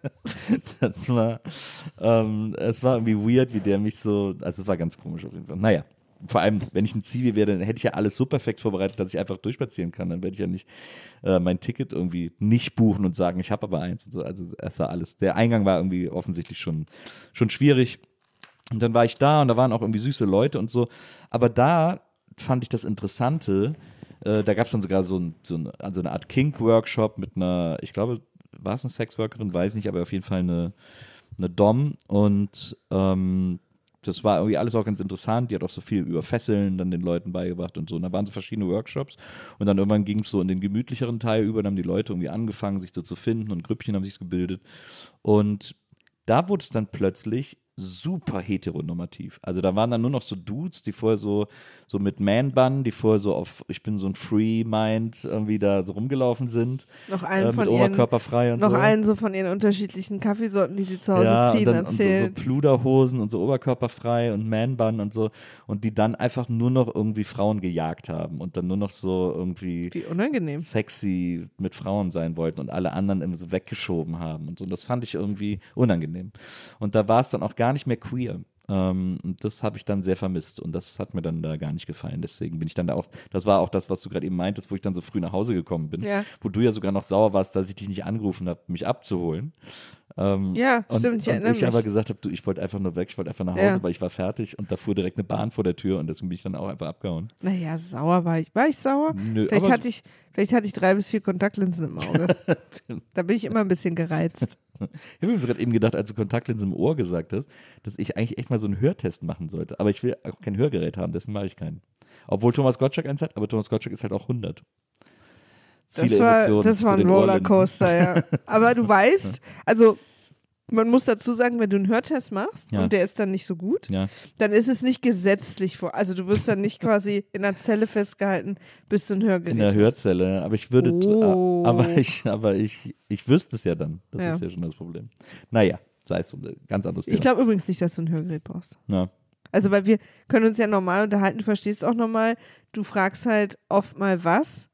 das war, ähm, es war irgendwie weird, wie der mich so, also es war ganz komisch auf jeden Fall. Naja. Vor allem, wenn ich ein Zivi wäre, dann hätte ich ja alles so perfekt vorbereitet, dass ich einfach durchspazieren kann. Dann werde ich ja nicht äh, mein Ticket irgendwie nicht buchen und sagen, ich habe aber eins und so. Also es war alles. Der Eingang war irgendwie offensichtlich schon, schon schwierig. Und dann war ich da und da waren auch irgendwie süße Leute und so. Aber da fand ich das Interessante, äh, da gab es dann sogar so, ein, so, ein, also eine Art Kink-Workshop mit einer, ich glaube, war es eine Sexworkerin, weiß nicht, aber auf jeden Fall eine, eine Dom und ähm, das war irgendwie alles auch ganz interessant. Die hat auch so viel über Fesseln dann den Leuten beigebracht und so. Und da waren so verschiedene Workshops. Und dann irgendwann ging es so in den gemütlicheren Teil über. Dann haben die Leute irgendwie angefangen, sich so zu finden und Grüppchen haben sich gebildet. Und da wurde es dann plötzlich super heteronormativ. Also da waren dann nur noch so Dudes, die vorher so, so mit Man-Bun, die vorher so auf, ich bin so ein Free-Mind irgendwie da so rumgelaufen sind. Noch einen äh, von mit ihren, oberkörperfrei und noch so. einen so von ihren unterschiedlichen Kaffeesorten, die sie zu Hause ja, ziehen, und dann, erzählt. Und so, so Pluderhosen und so oberkörperfrei und Man-Bun und so. Und die dann einfach nur noch irgendwie Frauen gejagt haben und dann nur noch so irgendwie Wie unangenehm. sexy mit Frauen sein wollten und alle anderen immer so weggeschoben haben und so. Und das fand ich irgendwie unangenehm. Und da war es dann auch gar nicht mehr queer. Ähm, und das habe ich dann sehr vermisst und das hat mir dann da gar nicht gefallen. Deswegen bin ich dann da auch, das war auch das, was du gerade eben meintest, wo ich dann so früh nach Hause gekommen bin, ja. wo du ja sogar noch sauer warst, dass ich dich nicht angerufen habe, mich abzuholen. Ähm, ja, und, stimmt, ich und erinnere ich mich. aber gesagt habe, du, ich wollte einfach nur weg, ich wollte einfach nach Hause, Ja. weil ich war fertig und da fuhr direkt eine Bahn vor der Tür und deswegen bin ich dann auch einfach abgehauen. Naja, sauer war ich. War ich sauer? Nö, vielleicht, aber- hatte ich, vielleicht hatte ich drei bis vier Kontaktlinsen im Auge. Da bin ich immer ein bisschen gereizt. Ich habe mir so gerade eben gedacht, als du Kontaktlinsen im Ohr gesagt hast, dass ich eigentlich echt mal so einen Hörtest machen sollte. Aber ich will auch kein Hörgerät haben, deswegen mache ich keinen. Obwohl Thomas Gottschalk eins hat, aber Thomas Gottschalk ist halt auch hundert. Das Viele war, Emotionen das zu war ein den Ohrlinsen. Rollercoaster, ja. Aber du weißt, also man muss dazu sagen, wenn du einen Hörtest machst Ja. und der ist dann nicht so gut, Ja. dann ist es nicht gesetzlich vor. Also du wirst dann nicht quasi in einer Zelle festgehalten, bis du ein Hörgerät In der hast. Hörzelle, aber ich würde, Oh. aber ich, aber ich, ich wüsste es ja dann. Das Ja. ist ja schon das Problem. Naja, sei es so, ganz anderes Thema. Ich glaube übrigens nicht, dass du ein Hörgerät brauchst. Ja. Also weil wir können uns ja normal unterhalten, du verstehst auch normal, du fragst halt oft mal was.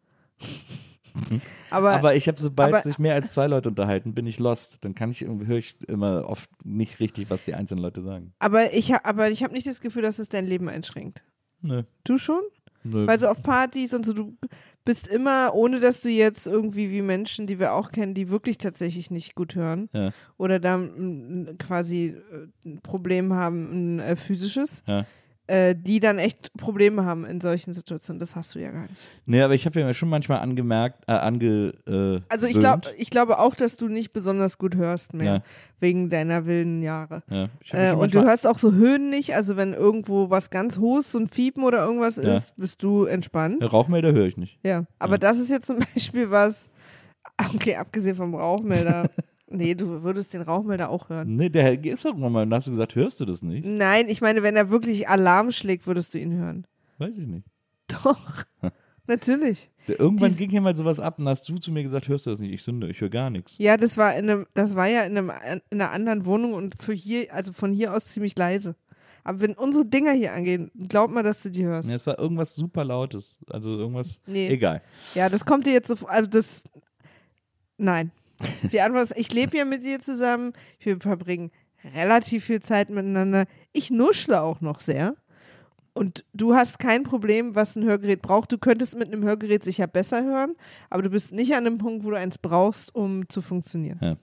aber, Aber ich habe, sobald aber- sich mehr als zwei Leute unterhalten, bin ich lost. Dann kann ich irgendwie, höre ich immer oft nicht richtig, was die einzelnen Leute sagen. aber ich habe aber ich habe nicht das Gefühl, dass es dein Leben einschränkt. Nö. Du schon? Nö. Weil so auf Partys und so, du bist immer, ohne dass du jetzt irgendwie wie Menschen, die wir auch kennen, die wirklich tatsächlich nicht gut hören Ja. oder da m, quasi äh, ein Problem haben, ein äh, physisches, Ja. äh, die dann echt Probleme haben in solchen Situationen. Das hast du ja gar nicht. Nee, aber ich habe ja schon manchmal angemerkt, äh, ange. Äh, Also ich, gewöhnt. glaub, ich glaube auch, dass du nicht besonders gut hörst mehr, Ja. wegen deiner wilden Jahre. Ja. Ich hab mich Äh, schon und du manchmal- hörst auch so Höhen nicht, also wenn irgendwo was ganz Hohes, so ein Fiepen oder irgendwas Ja. ist, bist du entspannt. Ja, Rauchmelder höre ich nicht. Ja, aber Ja. das ist jetzt zum Beispiel was, okay, abgesehen vom Rauchmelder, nee, du würdest den Rauchmelder auch hören. Nee, der ist irgendwann mal, dann hast du gesagt, hörst du das nicht? Nein, ich meine, wenn er wirklich Alarm schlägt, würdest du ihn hören. Weiß ich nicht. Doch, natürlich. Der, irgendwann Dies- ging hier mal sowas ab und hast du zu mir gesagt, hörst du das nicht? Ich sünde, ich höre gar nichts. Ja, das war in einem, das war ja in, einem, in einer anderen Wohnung und für hier, also von hier aus ziemlich leise. Aber wenn unsere Dinger hier angehen, glaub mal, dass du die hörst. Ja, es war irgendwas super Lautes. Also irgendwas, Nee. egal. Ja, das kommt dir jetzt so, also das, nein. Die Antwort ist, ich lebe ja mit dir zusammen, wir verbringen relativ viel Zeit miteinander. Ich nuschle auch noch sehr. Und du hast kein Problem, was ein Hörgerät braucht. Du könntest mit einem Hörgerät sicher besser hören, aber du bist nicht an dem Punkt, wo du eins brauchst, um zu funktionieren. Ja.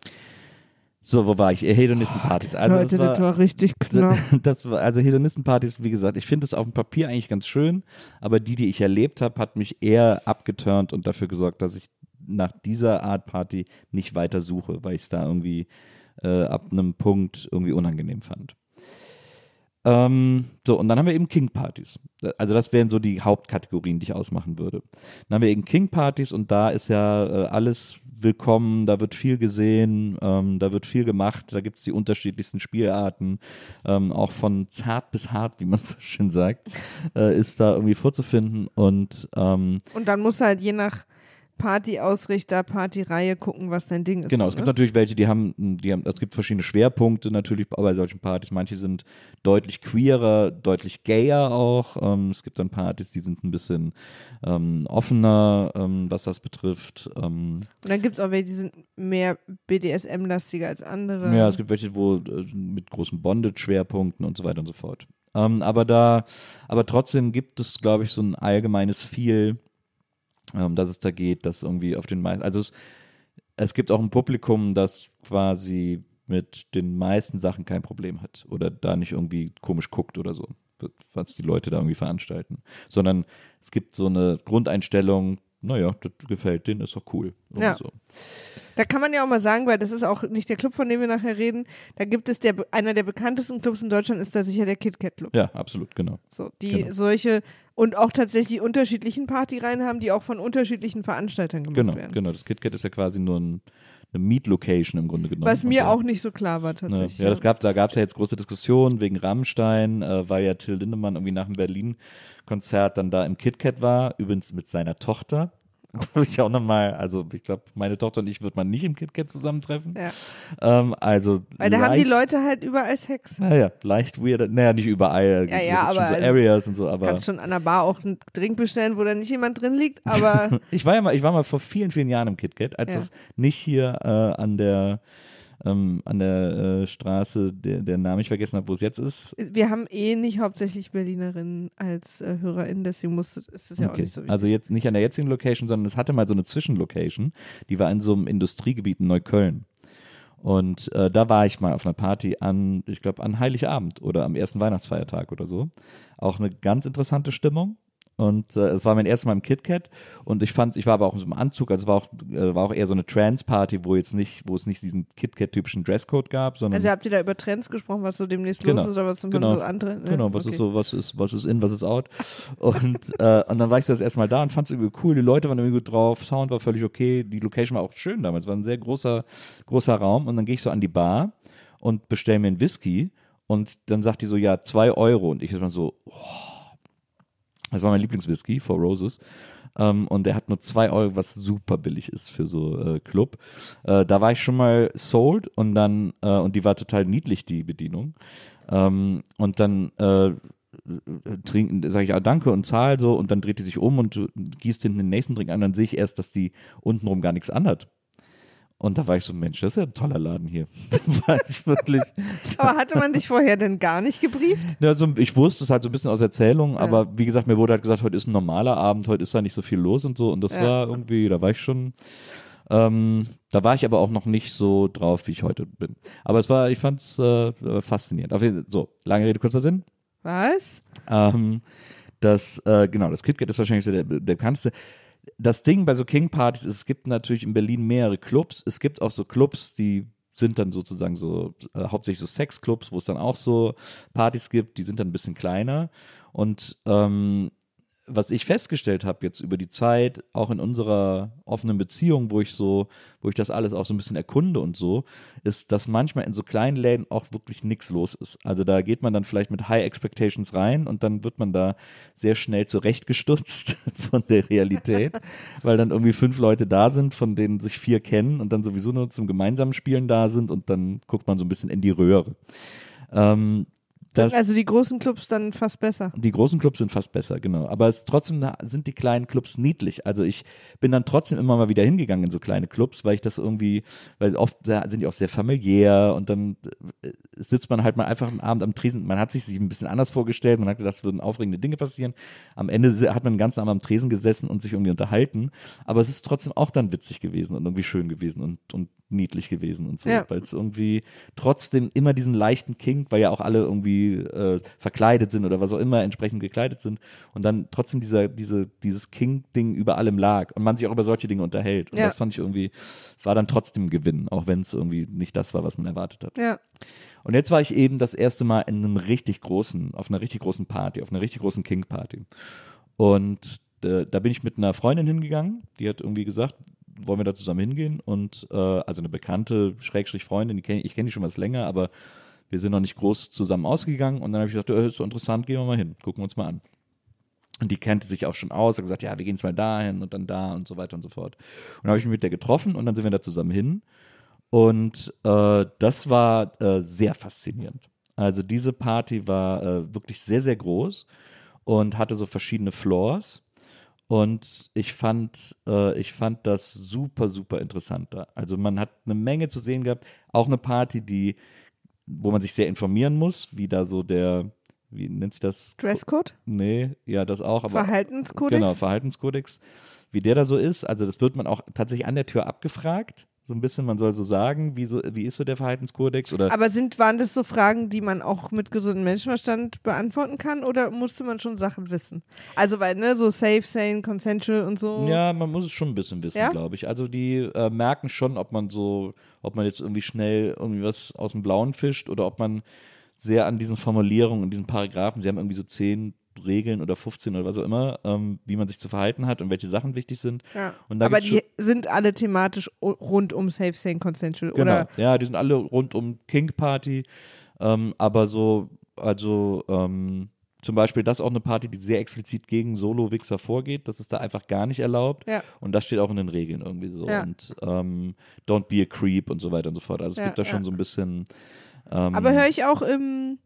So, wo war ich? Äh, Hedonistenpartys. Also Leute, das war, richtig knapp. das war, also Hedonistenpartys, wie gesagt, ich finde es auf dem Papier eigentlich ganz schön, aber die, die ich erlebt habe, hat mich eher abgeturnt und dafür gesorgt, dass ich nach dieser Art Party nicht weiter suche, weil ich es da irgendwie äh, ab einem Punkt irgendwie unangenehm fand. Ähm, so, und dann haben wir eben King-Partys. Also das wären so die Hauptkategorien, die ich ausmachen würde. Dann haben wir eben King-Partys und da ist ja äh, alles willkommen, da wird viel gesehen, ähm, da wird viel gemacht, da gibt es die unterschiedlichsten Spielarten, ähm, auch von zart bis hart, wie man so schön sagt, äh, ist da irgendwie vorzufinden und ähm, Und dann musst du halt je nach Partyausrichter, Partyreihe gucken, was dein Ding ist. genau, es ne? gibt natürlich welche, die haben, die haben, es gibt verschiedene Schwerpunkte natürlich bei solchen Partys. Manche sind deutlich queerer, deutlich gayer auch. Ähm, es gibt dann Partys, die sind ein bisschen ähm, offener, ähm, was das betrifft. Ähm, Und dann gibt es auch welche, die sind mehr B D S M-lastiger als andere. ja, es gibt welche, wo äh, mit großen Bondage-Schwerpunkten und so weiter und so fort. Ähm, aber da, aber trotzdem gibt es, glaube ich, so ein allgemeines Feel, ähm, dass es da geht, dass irgendwie auf den meisten, also es, es gibt auch ein Publikum, das quasi mit den meisten Sachen kein Problem hat oder da nicht irgendwie komisch guckt oder so, was die Leute da irgendwie veranstalten, sondern es gibt so eine Grundeinstellung, naja, das gefällt denen, ist doch cool. Irgendwie Ja. so. Da kann man ja auch mal sagen, weil das ist auch nicht der Club, von dem wir nachher reden, da gibt es der, einer der bekanntesten Clubs in Deutschland ist da sicher der KitKat Club. Ja, absolut, genau. So, die Genau. solche und auch tatsächlich unterschiedlichen Partyreihen haben, die auch von unterschiedlichen Veranstaltern gemacht Genau, werden. genau. Das KitKat ist ja quasi nur ein, eine Meet-Location im Grunde genommen. Was mir Und, auch nicht so klar war Ne, tatsächlich. ja, das gab, da gab es ja jetzt große Diskussionen wegen Rammstein, äh, weil ja Till Lindemann irgendwie nach dem Berlin-Konzert dann da im KitKat war, übrigens mit seiner Tochter. Ich auch nochmal, also ich glaube, meine Tochter und ich wird man nicht im KitKat zusammentreffen. Ja. Ähm, also Weil da haben die leicht- Leute halt überall Sex. Naja, leicht weird, naja, nicht überall, Ja, es ja, gibt schon aber so also Areas und so, aber Kannst schon an der Bar auch einen Drink bestellen, wo da nicht jemand drin liegt, aber ich war ja mal, ich war mal vor vielen, vielen Jahren im KitKat, als Ja. das nicht hier äh, an der ähm, an der äh, Straße, der, der Name ich vergessen habe, wo es jetzt ist. wir haben eh nicht hauptsächlich Berlinerinnen als äh, HörerInnen, deswegen muss, ist es ja auch Okay. nicht so wichtig. Also jetzt nicht an der jetzigen Location, sondern es hatte mal so eine Zwischenlocation, die war in so einem Industriegebiet in Neukölln. Und äh, da war ich mal auf einer Party an, ich glaube, an Heiligabend oder am ersten Weihnachtsfeiertag oder so. Auch eine ganz interessante Stimmung. Und äh, es war mein erstes Mal im KitKat und ich fand, ich war aber auch in so einem Anzug, also war auch, äh, war auch eher so eine Trance-Party, wo jetzt nicht, wo es nicht diesen KitKat-typischen Dresscode gab, sondern Also habt ihr da über Trends gesprochen, was so demnächst Genau. los ist oder was man Genau. so andere? ne? Genau, was Okay. ist so, was ist, was ist in, was ist out. Und, äh, und dann war ich so das erste Mal da und fand es irgendwie cool, die Leute waren irgendwie gut drauf, Sound war völlig okay, die Location war auch schön damals, war ein sehr großer, großer Raum und dann gehe ich so an die Bar und bestelle mir einen Whisky und dann sagt die so, ja, zwei Euro und ich war so, oh. Das war mein Lieblingswhisky, Four Roses. Ähm, und der hat nur zwei Euro, was super billig ist für so äh, Club. Äh, da war ich schon mal sold und dann, äh, und die war total niedlich, die Bedienung. Ähm, und dann äh, trinken, sage ich, ah, danke und zahl so und dann dreht die sich um und gießt hinten den nächsten Drink an, dann sehe ich erst, dass die untenrum gar nichts anhat. Und da war ich so, Mensch, das ist ja ein toller Laden hier. Da war ich wirklich. Aber hatte man dich vorher denn gar nicht gebrieft? Ja, so, ich wusste es halt so ein bisschen aus Erzählung, Ja. aber wie gesagt, mir wurde halt gesagt, heute ist ein normaler Abend, heute ist da nicht so viel los und so. Und das Ja. war irgendwie, da war ich schon, ähm, da war ich aber auch noch nicht so drauf, wie ich heute bin. Aber es war, ich fand es äh, faszinierend. Auf jeden Fall, so, lange Rede, kurzer Sinn. Was? Ähm, das, äh, genau, das KitKat ist wahrscheinlich so der, der bekannteste. Das Ding bei so King-Partys ist, es gibt natürlich in Berlin mehrere Clubs. Es gibt auch so Clubs, die sind dann sozusagen so, äh, hauptsächlich so Sexclubs, wo es dann auch so Partys gibt, die sind dann ein bisschen kleiner. Und ähm, was ich festgestellt habe jetzt über die Zeit, auch in unserer offenen Beziehung, wo ich so, wo ich das alles auch so ein bisschen erkunde und so, ist, dass manchmal in so kleinen Läden auch wirklich nichts los ist. Also da geht man dann vielleicht mit High Expectations rein und dann wird man da sehr schnell zurechtgestutzt von der Realität, weil dann irgendwie fünf Leute da sind, von denen sich vier kennen und dann sowieso nur zum gemeinsamen Spielen da sind und dann guckt man so ein bisschen in die Röhre. Ähm, Das, Also die großen Clubs dann fast besser. die großen Clubs sind fast besser, genau. Aber es, trotzdem sind die kleinen Clubs niedlich. Also ich bin dann trotzdem immer mal wieder hingegangen in so kleine Clubs, weil ich das irgendwie, weil oft da sind die auch sehr familiär und dann äh, sitzt man halt mal einfach am Abend am Tresen. Man hat sich sich ein bisschen anders vorgestellt, man hat gedacht, es würden aufregende Dinge passieren. Am Ende hat man den ganzen Abend am Tresen gesessen und sich irgendwie unterhalten. Aber es ist trotzdem auch dann witzig gewesen und irgendwie schön gewesen und, und niedlich gewesen und so, Ja. weil es irgendwie trotzdem immer diesen leichten Kink, weil ja auch alle irgendwie äh, verkleidet sind oder was auch immer entsprechend gekleidet sind und dann trotzdem dieser, diese, dieses Kink-Ding über allem lag und man sich auch über solche Dinge unterhält und Ja. das fand ich irgendwie, war dann trotzdem ein Gewinn, auch wenn es irgendwie nicht das war, was man erwartet hat. Ja. Und jetzt war ich eben das erste Mal in einem richtig großen, auf einer richtig großen Party, auf einer richtig großen Kink-Party und äh, da bin ich mit einer Freundin hingegangen, die hat irgendwie gesagt, wollen wir da zusammen hingehen und äh, also eine bekannte Schrägstrich Freundin, die kenn, ich kenne die schon was länger, aber wir sind noch nicht groß zusammen ausgegangen und dann habe ich gesagt, äh, ist so interessant, gehen wir mal hin, gucken wir uns mal an. Und die kannte sich auch schon aus, hat gesagt, ja, wir gehen jetzt mal dahin und dann da und so weiter und so fort. Und dann habe ich mich mit der getroffen und dann sind wir da zusammen hin und äh, das war äh, sehr faszinierend. Also diese Party war äh, wirklich sehr, sehr groß und hatte so verschiedene Floors. Und ich fand, äh, ich fand das super, super interessant da. Also man hat eine Menge zu sehen gehabt. Auch eine Party, die, wo man sich sehr informieren muss, wie da so der, wie nennt sich das? Dresscode? Nee, ja, das auch. Aber Verhaltenskodex? Genau, Verhaltenskodex. Wie der da so ist. Also das wird man auch tatsächlich an der Tür abgefragt. So ein bisschen, man soll so sagen, wie, so, wie ist so der Verhaltenskodex? Oder Aber sind, waren das so Fragen, die man auch mit gesundem Menschenverstand beantworten kann oder musste man schon Sachen wissen? Also weil, ne, so safe, sane, consensual und so. Ja, man muss es schon ein bisschen wissen, Ja? glaube ich. Also die äh, merken schon, ob man so, ob man jetzt irgendwie schnell irgendwie was aus dem Blauen fischt oder ob man sehr an diesen Formulierungen, in diesen Paragraphen, sie haben irgendwie so zehn Regeln oder fünfzehn oder was auch immer, ähm, wie man sich zu verhalten hat und welche Sachen wichtig sind. Ja. Und da Aber gibt's die sind alle thematisch o- rund um safe, sane, consensual, Genau, oder? ja, die sind alle rund um Kink Party, ähm, aber so, also ähm, zum Beispiel das ist auch eine Party, die sehr explizit gegen Solo-Wichser vorgeht, das ist da einfach gar nicht erlaubt Ja. und das steht auch in den Regeln irgendwie so Ja. und ähm, don't be a creep und so weiter und so fort, also es Ja, gibt da schon ja. so ein bisschen ähm, Aber höre ich auch im,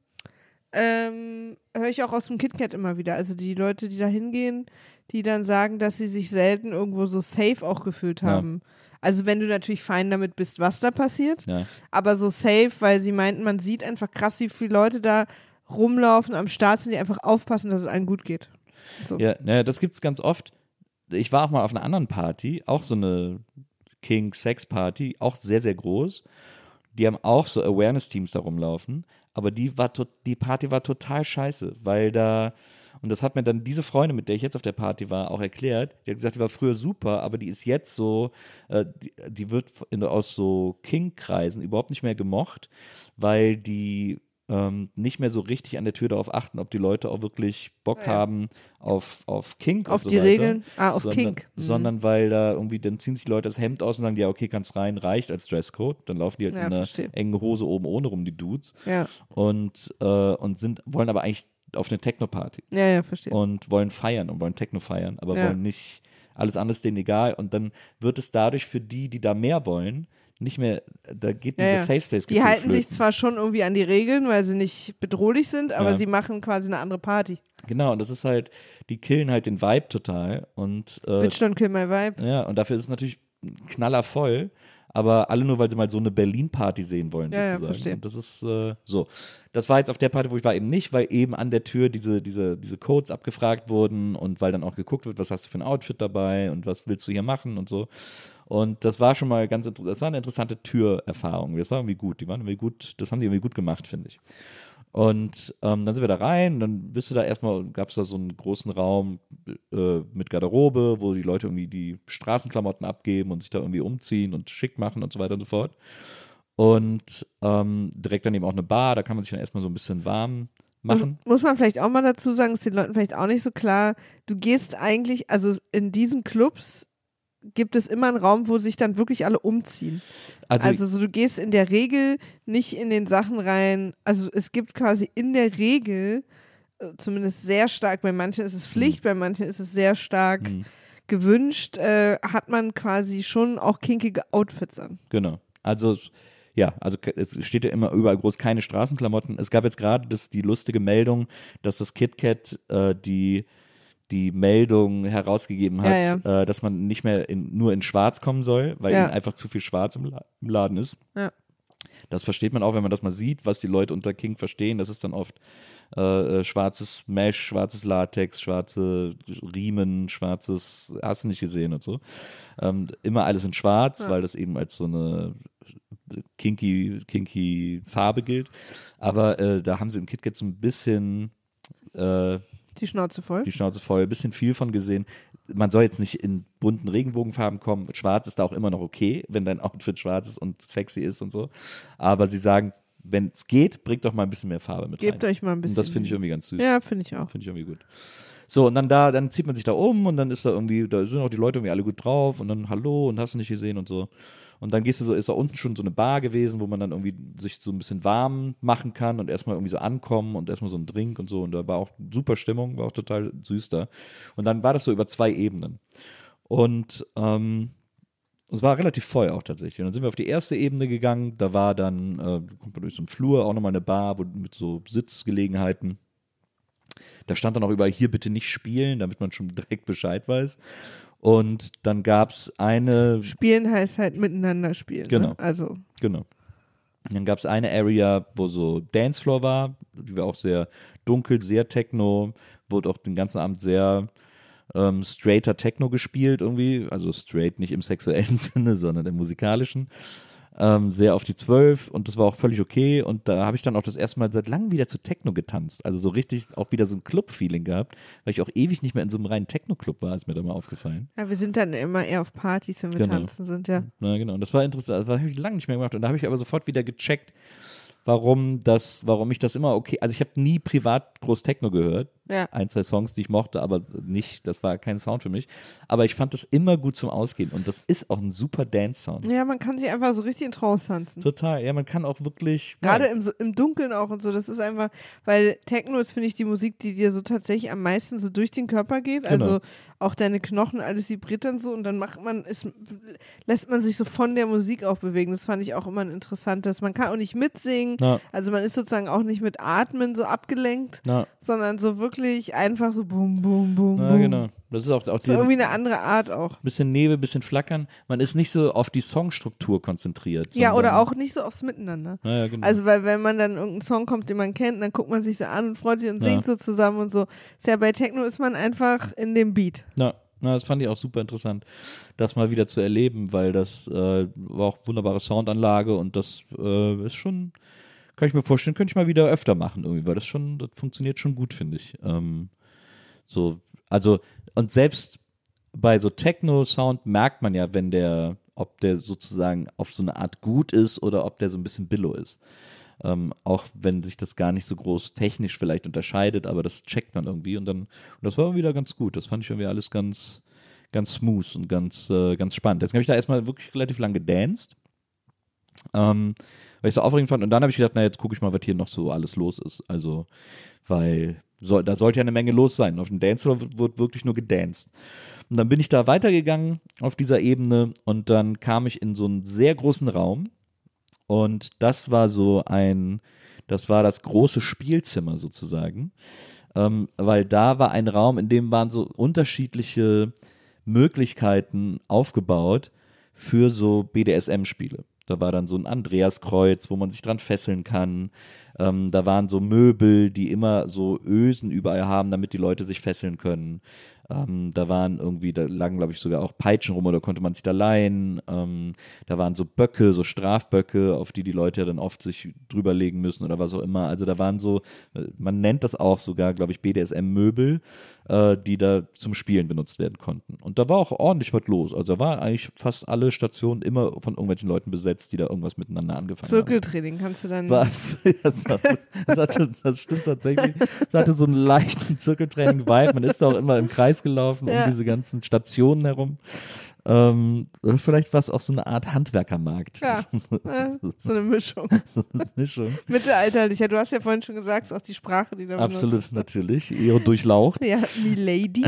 ähm, höre ich auch aus dem KitKat immer wieder. Also die Leute, die da hingehen, die dann sagen, dass sie sich selten irgendwo so safe auch gefühlt Ja. haben. Also wenn du natürlich fein damit bist, was da passiert, ja. aber so safe, weil sie meinten, man sieht einfach krass, wie viele Leute da rumlaufen, am Start sind, die einfach aufpassen, dass es allen gut geht. So. Ja, naja, das gibt es ganz oft. Ich war auch mal auf einer anderen Party, auch so eine King-Sex-Party, auch sehr, sehr groß. Die haben auch so Awareness-Teams da rumlaufen, aber die, war to- die Party war total scheiße, weil da, und das hat mir dann diese Freundin, mit der ich jetzt auf der Party war, auch erklärt, die hat gesagt, die war früher super, aber die ist jetzt so, äh, die, die wird in, aus so King-Kreisen überhaupt nicht mehr gemocht, weil die ähm, nicht mehr so richtig an der Tür darauf achten, ob die Leute auch wirklich Bock Ja. haben auf, auf Kink Auf und so die weiter. Regeln? Ah, auf sondern, Kink. Mhm. Sondern weil da irgendwie, dann ziehen sich die Leute das Hemd aus und sagen, ja, okay, kannst rein, reicht als Dresscode. Dann laufen die halt Ja, in einer verstehe. engen Hose oben ohne rum, die Dudes. Ja, Und, äh, und sind, wollen aber eigentlich auf eine Techno-Party ja, ja, verstehe. und wollen feiern und wollen Techno feiern, aber Ja. wollen nicht, alles andere ist denen egal. Und dann wird es dadurch für die, die da mehr wollen, nicht mehr, da geht Ja, dieses ja. Safe Space Die halten sich zwar schon irgendwie an die Regeln, weil sie nicht bedrohlich sind, aber Ja. sie machen quasi eine andere Party. Genau, und das ist halt, die killen halt den Vibe total und äh, Bitch don't kill my vibe. ja, und dafür ist es natürlich knallervoll, aber alle nur, weil sie mal so eine Berlin-Party sehen wollen, Ja, ja, sozusagen. verstehe. Und das ist äh, so. Das war jetzt auf der Party, wo ich war, eben nicht, weil eben an der Tür diese, diese, diese Codes abgefragt wurden und weil dann auch geguckt wird, was hast du für ein Outfit dabei und was willst du hier machen und so. Und das war schon mal ganz interessant, das war eine interessante Türerfahrung. Das war irgendwie gut, die waren irgendwie gut, das haben die irgendwie gut gemacht, finde ich. Und ähm, dann sind wir da rein, dann bist du da erstmal, gab es da so einen großen Raum äh, mit Garderobe, wo die Leute irgendwie die Straßenklamotten abgeben und sich da irgendwie umziehen und schick machen und so weiter und so fort. Und ähm, direkt daneben auch eine Bar, da kann man sich dann erstmal so ein bisschen warm machen. Also, muss man vielleicht auch mal dazu sagen, ist den Leuten vielleicht auch nicht so klar, du gehst eigentlich, also in diesen Clubs gibt es immer einen Raum, wo sich dann wirklich alle umziehen. Also, Also so, du gehst in der Regel nicht in den Sachen rein, also es gibt quasi in der Regel, äh, zumindest sehr stark, bei manchen ist es Pflicht, bei manchen ist es sehr stark Mhm. gewünscht, äh, hat man quasi schon auch kinkige Outfits an. Genau. Also, ja, also k- es steht ja immer überall groß, keine Straßenklamotten. Es gab jetzt gerade das, die lustige Meldung, dass das KitKat äh, die, die Meldung herausgegeben hat, Ja, Äh, dass man nicht mehr in, nur in Schwarz kommen soll, weil Ja. ihnen einfach zu viel Schwarz im, La im Laden ist. Ja. Das versteht man auch, wenn man das mal sieht, was die Leute unter Kink verstehen. Das ist dann oft äh, äh, schwarzes Mesh, schwarzes Latex, schwarze Riemen, schwarzes, hast du nicht gesehen und so. Ähm, immer alles in schwarz, Ja. weil das eben als so eine kinky, kinky Farbe gilt. Aber äh, da haben sie im KitKat so ein bisschen äh, Die Schnauze voll. die Schnauze voll, ein bisschen viel von gesehen. Man soll jetzt nicht in bunten Regenbogenfarben kommen. Schwarz ist da auch immer noch okay, wenn dein Outfit schwarz ist und sexy ist und so. Aber sie sagen, wenn es geht, bringt doch mal ein bisschen mehr Farbe mit Gebt rein. euch mal ein bisschen. Und das finde ich irgendwie ganz süß. Ja, finde ich auch. Finde ich irgendwie gut. So, und dann da, dann zieht man sich da um und dann ist da irgendwie, da sind auch die Leute irgendwie alle gut drauf und dann Hallo und hast du nicht gesehen und so. Und dann gehst du so, ist da unten schon so eine Bar gewesen, wo man dann irgendwie sich so ein bisschen warm machen kann und erstmal irgendwie so ankommen und erstmal so ein Drink und so. Und da war auch super Stimmung, war auch total süß da. Und dann war das so über zwei Ebenen. Und ähm, es war relativ voll auch tatsächlich. Und dann sind wir auf die erste Ebene gegangen. Da war dann, äh, kommt man durch so einen Flur, auch nochmal eine Bar wo, mit so Sitzgelegenheiten. Da stand dann auch überall, hier bitte nicht spielen, damit man schon direkt Bescheid weiß. Und dann gab es eine, Spielen heißt halt miteinander spielen. Genau. Ne? Also, genau. Und dann gab es eine Area, wo so Dancefloor war, die war auch sehr dunkel, sehr Techno, wurde auch den ganzen Abend sehr ähm, straighter Techno gespielt irgendwie, also straight nicht im sexuellen Sinne, sondern im musikalischen. Ähm, sehr auf die zwölf und das war auch völlig okay und da habe ich dann auch das erste Mal seit langem wieder zu Techno getanzt, also so richtig auch wieder so ein Club-Feeling gehabt, weil ich auch ewig nicht mehr in so einem reinen Techno-Club war, ist mir da mal aufgefallen. ja, wir sind dann immer eher auf Partys, wenn wir Genau. tanzen sind, ja. Na genau, und das war interessant, das habe ich lange nicht mehr gemacht und da habe ich aber sofort wieder gecheckt, warum das, warum ich das immer okay, also ich habe nie privat groß Techno gehört, Ja. ein, zwei Songs, die ich mochte, aber nicht, das war kein Sound für mich, aber ich fand das immer gut zum Ausgehen und das ist auch ein super Dance-Sound. Ja, man kann sich einfach so richtig in Trance tanzen. Total, ja, man kann auch wirklich, Gerade ja, im, so- im Dunkeln auch und so, das ist einfach, weil Techno ist, finde ich, die Musik, die dir so tatsächlich am meisten so durch den Körper geht, Genau. also auch deine Knochen, alles vibriert dann so und dann macht man, ist, lässt man sich so von der Musik auch bewegen, das fand ich auch immer ein interessantes, man kann auch nicht mitsingen, na, also man ist sozusagen auch nicht mit Atmen so abgelenkt, na, sondern so wirklich einfach so bum, bum, bum, na bum. genau, das ist auch, auch Das ist die, irgendwie eine andere Art auch. bisschen Nebel, bisschen Flackern, man ist nicht so auf die Songstruktur konzentriert. Ja, oder sondern- auch nicht so aufs Miteinander. Na ja, genau. Also, weil wenn man dann irgendeinen Song kommt, den man kennt, dann guckt man sich so an und freut sich und Ja. singt so zusammen und so. Ist ja bei Techno ist man einfach in dem Beat. Na, na, das fand ich auch super interessant, das mal wieder zu erleben, weil das äh, war auch wunderbare Soundanlage und das äh, ist schon, kann ich mir vorstellen, könnte ich mal wieder öfter machen irgendwie, weil das schon, das funktioniert schon gut, finde ich. Ähm, so, also, und selbst bei so Techno-Sound merkt man ja, wenn der, ob der sozusagen auf so eine Art gut ist oder ob der so ein bisschen Billo ist. Ähm, auch wenn sich das gar nicht so groß technisch vielleicht unterscheidet, aber das checkt man irgendwie und dann, und das war wieder ganz gut. Das fand ich irgendwie alles ganz, ganz smooth und ganz, äh, ganz spannend. Deswegen habe ich da erstmal wirklich relativ lang gedanced, ähm, weil ich es so aufregend fand und dann habe ich gedacht, na jetzt gucke ich mal, was hier noch so alles los ist. Also, weil so, da sollte ja eine Menge los sein. Auf dem Dancefloor wird, wird wirklich nur gedanced. Und dann bin ich da weitergegangen auf dieser Ebene und dann kam ich in so einen sehr großen Raum. Und das war so ein, das war das große Spielzimmer sozusagen, ähm, weil da war ein Raum, in dem waren so unterschiedliche Möglichkeiten aufgebaut für so B D S M-Spiele. Da war dann so ein Andreaskreuz, wo man sich dran fesseln kann. Ähm, da waren so Möbel, die immer so Ösen überall haben, damit die Leute sich fesseln können. Ähm, da waren irgendwie, da lagen glaube ich sogar auch Peitschen rum oder konnte man sich da leihen. Ähm, da waren so Böcke, so Strafböcke, auf die die Leute ja dann oft sich drüber legen müssen oder was auch immer. Also da waren so, man nennt das auch sogar, glaube ich, B D S M-Möbel, äh, die da zum Spielen benutzt werden konnten. Und da war auch ordentlich was los. Also da waren eigentlich fast alle Stationen immer von irgendwelchen Leuten besetzt, die da irgendwas miteinander angefangen Zirkeltraining kannst du dann. haben. War, das, hatte, das, hatte, das stimmt tatsächlich. Es hatte so einen leichten Zirkeltraining-Vibe. Man ist da auch immer im Kreis gelaufen Ja. um diese ganzen Stationen herum. Ähm, vielleicht war es auch so eine Art Handwerkermarkt. Ja, äh, so eine Mischung. So eine Mischung. Mittelalterlicher. Du hast ja vorhin schon gesagt, auch die Sprache, die da Absolut, benutzt. natürlich. Eher durchlaucht. Ja, Milady.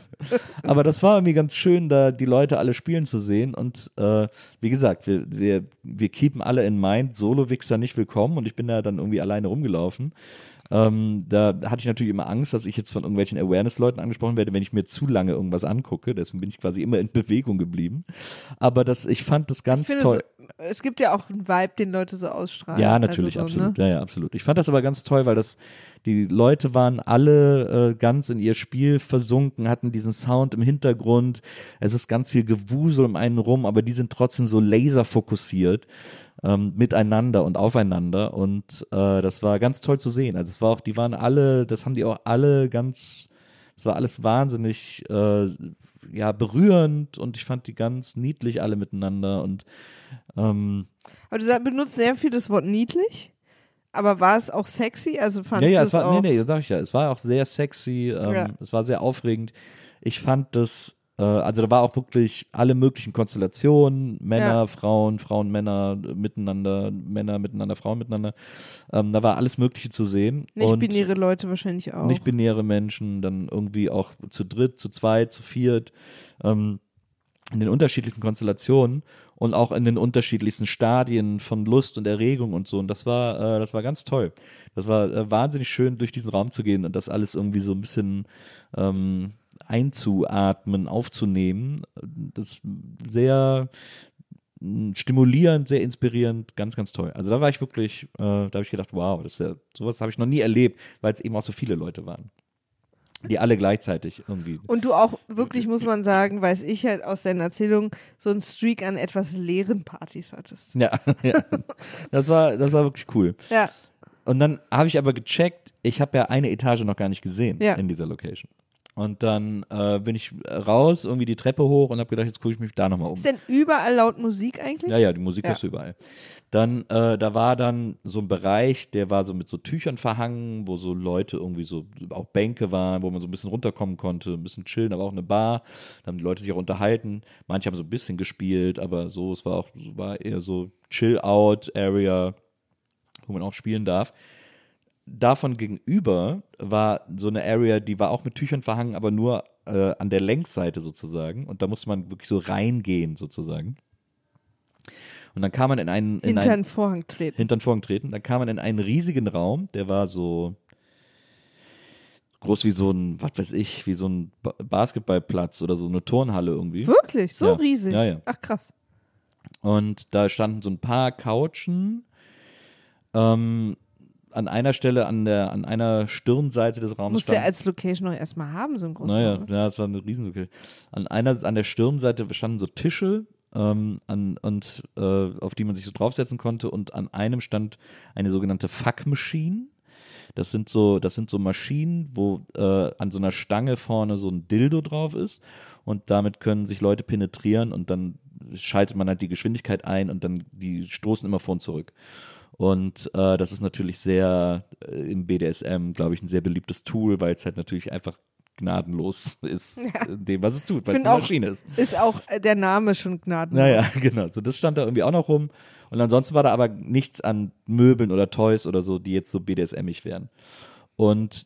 Aber das war irgendwie ganz schön, da die Leute alle spielen zu sehen. Und äh, wie gesagt, wir, wir, wir keepen alle in mind, Solo-Wichser nicht willkommen. Und ich bin da dann irgendwie alleine rumgelaufen. Ähm, da hatte ich natürlich immer Angst, dass ich jetzt von irgendwelchen Awareness-Leuten angesprochen werde, wenn ich mir zu lange irgendwas angucke. Deswegen bin ich quasi immer in Bewegung geblieben. Aber das, ich fand das ganz Ich finde, toll. so, es gibt ja auch einen Vibe, den Leute so ausstrahlen. Ja, natürlich, also so, absolut. Ne? Ja, ja, absolut. Ich fand das aber ganz toll, weil das die Leute waren alle äh, ganz in ihr Spiel versunken, hatten diesen Sound im Hintergrund. Es ist ganz viel Gewusel um einen rum, aber die sind trotzdem so laserfokussiert ähm, miteinander und aufeinander. Und äh, das war ganz toll zu sehen. Also es war auch, die waren alle, das haben die auch alle ganz, es war alles wahnsinnig äh, ja, berührend und ich fand die ganz niedlich alle miteinander und ähm, Aber du sag- benutzt sehr viel das Wort niedlich, aber war es auch sexy? Also fandst ja, ja, du es es war, auch? nee, nee, sag ich ja, es war auch sehr sexy, ähm, Ja. es war sehr aufregend. Ich fand das, äh, also da war auch wirklich alle möglichen Konstellationen, Männer, Ja. Frauen, Frauen, Männer miteinander, Männer miteinander, Frauen miteinander. Ähm, da war alles Mögliche zu sehen. und Nicht-binäre Leute wahrscheinlich auch. Nicht-binäre Menschen, dann irgendwie auch zu dritt, zu zweit, zu viert, ähm, in den unterschiedlichsten Konstellationen und auch in den unterschiedlichsten Stadien von Lust und Erregung und so. Und das war, äh, das war ganz toll. Das war äh, wahnsinnig schön, durch diesen Raum zu gehen und das alles irgendwie so ein bisschen ähm, einzuatmen, aufzunehmen. Das sehr mh, stimulierend, sehr inspirierend, ganz, ganz toll. Also da war ich wirklich, äh, da habe ich gedacht, wow, das ist ja, sowas habe ich noch nie erlebt, weil es eben auch so viele Leute waren. Die alle gleichzeitig irgendwie. Und du auch wirklich, muss man sagen, weiß ich halt aus deiner Erzählung, so einen Streak an etwas leeren Partys hattest. Ja, ja. Das war, das war wirklich cool. Ja, Und dann habe ich aber gecheckt, ich habe ja eine Etage noch gar nicht gesehen Ja. in dieser Location. Und dann äh, bin ich raus, irgendwie die Treppe hoch und habe gedacht, jetzt gucke ich mich da nochmal um. ist denn überall laut Musik eigentlich? Ja, ja, die Musik Ja. ist überall. Dann, äh, da war dann so ein Bereich, der war so mit so Tüchern verhangen, wo so Leute irgendwie so, auch Bänke waren, wo man so ein bisschen runterkommen konnte, ein bisschen chillen, aber auch eine Bar. Da haben die Leute sich auch unterhalten. Manche haben so ein bisschen gespielt, aber so, es war auch, war eher so Chill-Out-Area, wo man auch spielen darf. Davon gegenüber war so eine Area, die war auch mit Tüchern verhangen, aber nur äh, an der Längsseite sozusagen. Und da musste man wirklich so reingehen sozusagen. Und dann kam man in einen, in Hinter einen den Vorhang treten. hinter den Vorhang treten. Dann kam man in einen riesigen Raum, der war so groß wie so ein, was weiß ich, wie so ein Ba- Basketballplatz oder so eine Turnhalle irgendwie. Wirklich? So Ja. riesig? Ja, ja. Ach krass. Und da standen so ein paar Couchen. Ähm, an einer Stelle, an der, an einer Stirnseite des Raums Musst du ja stand. als Location noch erstmal haben, so ein großer Naja, Raum. ja, es war eine Riesenlücke. An einer, an der Stirnseite standen so Tische, ähm, an, und äh, auf die man sich so draufsetzen konnte, und an einem stand eine sogenannte Fuck Machine. Das sind so, das sind so Maschinen, wo äh, an so einer Stange vorne so ein Dildo drauf ist und damit können sich Leute penetrieren und dann schaltet man halt die Geschwindigkeit ein und dann die stoßen immer vor und zurück. Und äh, das ist natürlich sehr äh, im B D S M, glaube ich, ein sehr beliebtes Tool, weil es halt natürlich einfach gnadenlos ist in dem, was es tut, weil es Find eine auch- Maschine ist. Ist auch äh, der Name schon gnadenlos. Naja, genau. So, das stand da irgendwie auch noch rum. Und ansonsten war da aber nichts an Möbeln oder Toys oder so, die jetzt so B D S M-ig wären. Und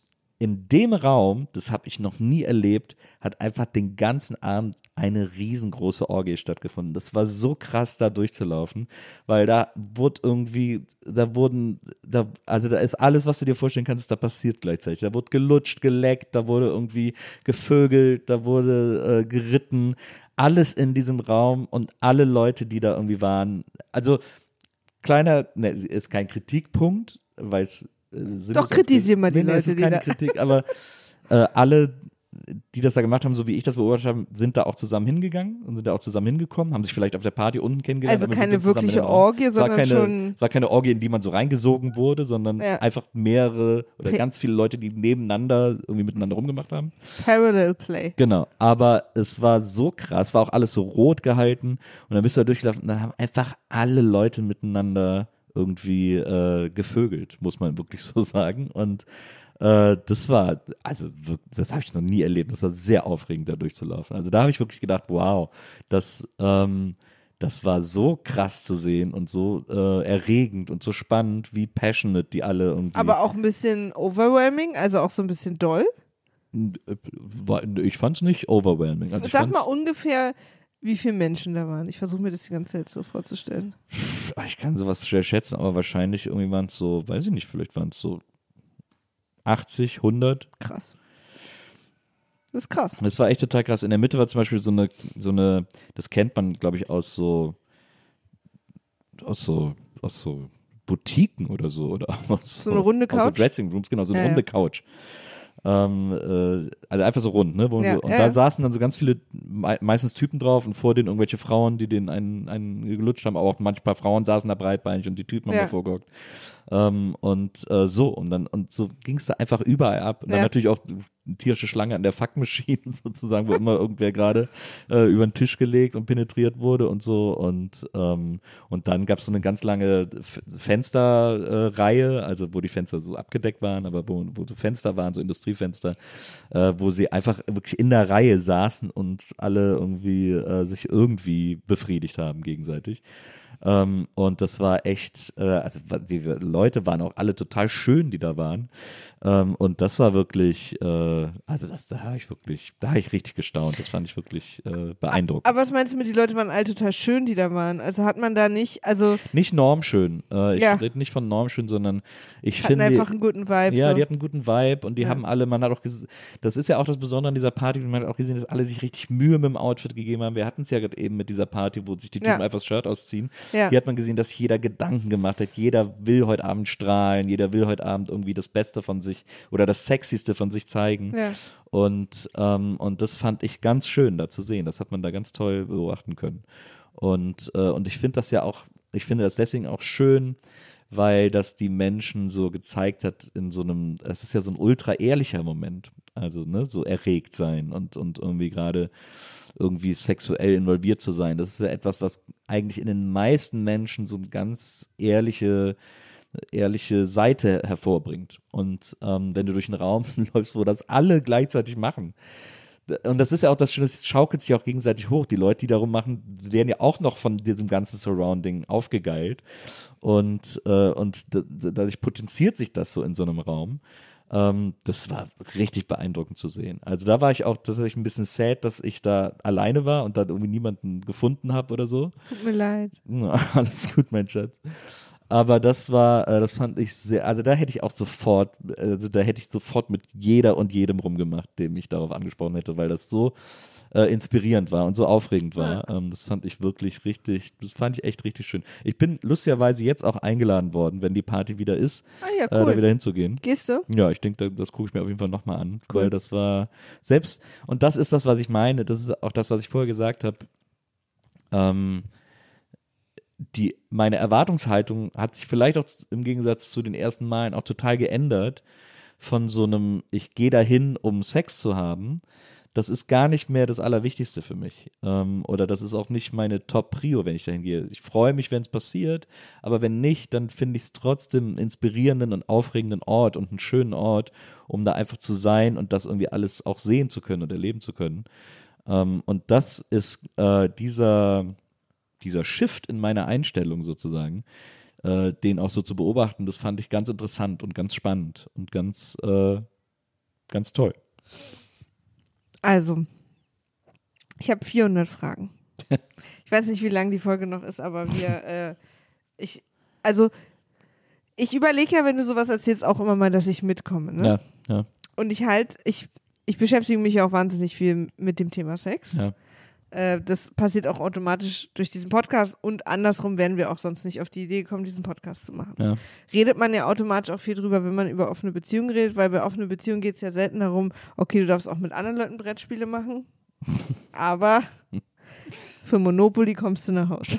in dem Raum, das habe ich noch nie erlebt, hat einfach den ganzen Abend eine riesengroße Orgie stattgefunden. Das war so krass, da durchzulaufen, weil da wurde irgendwie, da wurden, da, also da ist alles, was du dir vorstellen kannst, da passiert gleichzeitig. Da wurde gelutscht, geleckt, da wurde irgendwie gevögelt, da wurde äh, geritten, alles in diesem Raum und alle Leute, die da irgendwie waren. Also kleiner, ne, ist kein Kritikpunkt, weil es äh, Doch, kritisieren wir die nee, nee, Leute, es ist die keine da Kritik, aber äh, alle, die das da gemacht haben, so wie ich das beobachtet habe, sind da auch zusammen hingegangen und sind da auch zusammen hingekommen, haben sich vielleicht auf der Party unten kennengelernt. Also aber keine sind dann wirkliche zusammen in den Raum. Orgie, Es war sondern keine, schon- es war keine Orgie, in die man so reingesogen wurde, sondern Ja. einfach mehrere oder Pe- ganz viele Leute, die nebeneinander irgendwie miteinander rumgemacht haben. Parallel Play. Genau, aber es war so krass, war auch alles so rot gehalten und dann bist du da durchgelaufen und dann haben einfach alle Leute miteinander irgendwie äh, gevögelt, muss man wirklich so sagen. Und äh, das war, also das habe ich noch nie erlebt, das war sehr aufregend, da durchzulaufen. Also da habe ich wirklich gedacht, wow, das, ähm, das war so krass zu sehen und so äh, erregend und so spannend, wie passionate die alle irgendwie. Aber auch ein bisschen overwhelming, also auch so ein bisschen doll. War, ich fand es nicht overwhelming. Also ich Sag fand's- mal ungefähr, wie viele Menschen da waren. Ich versuche mir das die ganze Zeit so vorzustellen. Ich kann sowas schwer schätzen, aber wahrscheinlich irgendwie waren es so, weiß ich nicht, vielleicht waren es so achtzig, hundert. Krass. Das ist krass. Das war echt total krass. In der Mitte war zum Beispiel so eine, so eine, das kennt man, glaube ich, aus so, aus so, aus so Boutiquen oder so. Oder aus So eine runde Aus so Couch? Dressing Rooms, genau, so eine Ja, runde ja. Couch. Ähm, äh, also einfach so rund, ne? Wo Ja, so, und ja, da ja. saßen dann so ganz viele, me meistens Typen drauf und vor denen irgendwelche Frauen, die den einen, einen gelutscht haben, aber auch manchmal Frauen saßen da breitbeinig und die Typen haben Ja. davor gehockt. Ähm, und äh, so, und dann, und so ging es da einfach überall ab. Und dann Ja. natürlich auch eine tierische Schlange an der Fuckmaschine sozusagen, wo immer irgendwer gerade äh, über den Tisch gelegt und penetriert wurde und so. Und, ähm, und dann gab es so eine ganz lange F Fensterreihe, äh, also wo die Fenster so abgedeckt waren, aber wo, wo so Fenster waren, so Industriefenster, äh, wo sie einfach wirklich in der Reihe saßen und alle irgendwie äh, sich irgendwie befriedigt haben gegenseitig. Ähm, und das war echt, äh, also die Leute waren auch alle total schön, die da waren. Ähm, und das war wirklich, äh, also das, da habe ich wirklich, da habe ich richtig gestaunt. Das fand ich wirklich äh, beeindruckend. Aber was meinst du mit, die Leute waren alle total schön, die da waren? Also hat man da nicht, also Nicht normschön. Äh, ich Ja. rede nicht von normschön, sondern ich hatten finde. einfach einen guten Vibe. Ja, so. die hatten einen guten Vibe und die Ja. haben alle, man hat auch gesehen, das ist ja auch das Besondere an dieser Party, man hat auch gesehen, dass alle sich richtig Mühe mit dem Outfit gegeben haben. Wir hatten es ja gerade eben mit dieser Party, wo sich die Typen Ja. einfach das Shirt ausziehen. Ja. Hier hat man gesehen, dass jeder Gedanken gemacht hat, jeder will heute Abend strahlen, jeder will heute Abend irgendwie das Beste von sich oder das Sexyste von sich zeigen. Ja. Und, ähm, und das fand ich ganz schön da zu sehen. Das hat man da ganz toll beobachten können. Und, äh, und ich finde das ja auch, ich finde das deswegen auch schön, weil das die Menschen so gezeigt hat in so einem, es ist ja so ein ultra ehrlicher Moment. Also, ne, so erregt sein und, und irgendwie gerade irgendwie sexuell involviert zu sein. Das ist ja etwas, was eigentlich in den meisten Menschen so eine ganz ehrliche, ehrliche Seite hervorbringt. Und ähm, wenn du durch einen Raum läufst, wo das alle gleichzeitig machen, und das ist ja auch das Schöne, es schaukelt sich auch gegenseitig hoch. Die Leute, die darum machen, werden ja auch noch von diesem ganzen Surrounding aufgegeilt. Und, äh, und dadurch potenziert sich das so in so einem Raum. Ähm, das war richtig beeindruckend zu sehen. Also da war ich auch tatsächlich ein bisschen sad, dass ich da alleine war und da irgendwie niemanden gefunden habe oder so. Tut mir leid. Ja, alles gut, mein Schatz. Aber das war, äh, das fand ich sehr, also da hätte ich auch sofort, also da hätte ich sofort mit jeder und jedem rumgemacht, dem ich darauf angesprochen hätte, weil das so äh, inspirierend war und so aufregend war. Ähm, das fand ich wirklich richtig, das fand ich echt richtig schön. Ich bin lustigerweise jetzt auch eingeladen worden, wenn die Party wieder ist, Ah ja, äh, da cool. wieder hinzugehen. Gehst du? Ja, ich denke, das gucke ich mir auf jeden Fall nochmal an, Cool. weil das war selbst, und das ist das, was ich meine, das ist auch das, was ich vorher gesagt habe, ähm, die, meine Erwartungshaltung hat sich vielleicht auch im Gegensatz zu den ersten Malen auch total geändert von so einem, ich gehe dahin, um Sex zu haben. Das ist gar nicht mehr das Allerwichtigste für mich. Ähm, oder das ist auch nicht meine Top-Prio, wenn ich dahin gehe. Ich freue mich, wenn es passiert, aber wenn nicht, dann finde ich es trotzdem einen inspirierenden und aufregenden Ort und einen schönen Ort, um da einfach zu sein und das irgendwie alles auch sehen zu können und erleben zu können. Ähm, und das ist äh, dieser dieser Shift in meiner Einstellung sozusagen, äh, den auch so zu beobachten, das fand ich ganz interessant und ganz spannend und ganz, äh, ganz toll. Also, ich habe vierhundert Fragen. Ich weiß nicht, wie lang die Folge noch ist, aber wir, äh, ich, also, ich überlege ja, wenn du sowas erzählst, auch immer mal, dass ich mitkomme, ne? Ja, ja. Und ich halt, ich, ich beschäftige mich ja auch wahnsinnig viel mit dem Thema Sex. Ja. Äh, das passiert auch automatisch durch diesen Podcast und andersrum wären wir auch sonst nicht auf die Idee gekommen, diesen Podcast zu machen. Ja. Redet man ja automatisch auch viel drüber, wenn man über offene Beziehungen redet, weil bei offenen Beziehungen geht es ja selten darum, okay, du darfst auch mit anderen Leuten Brettspiele machen, aber für Monopoly kommst du nach Hause.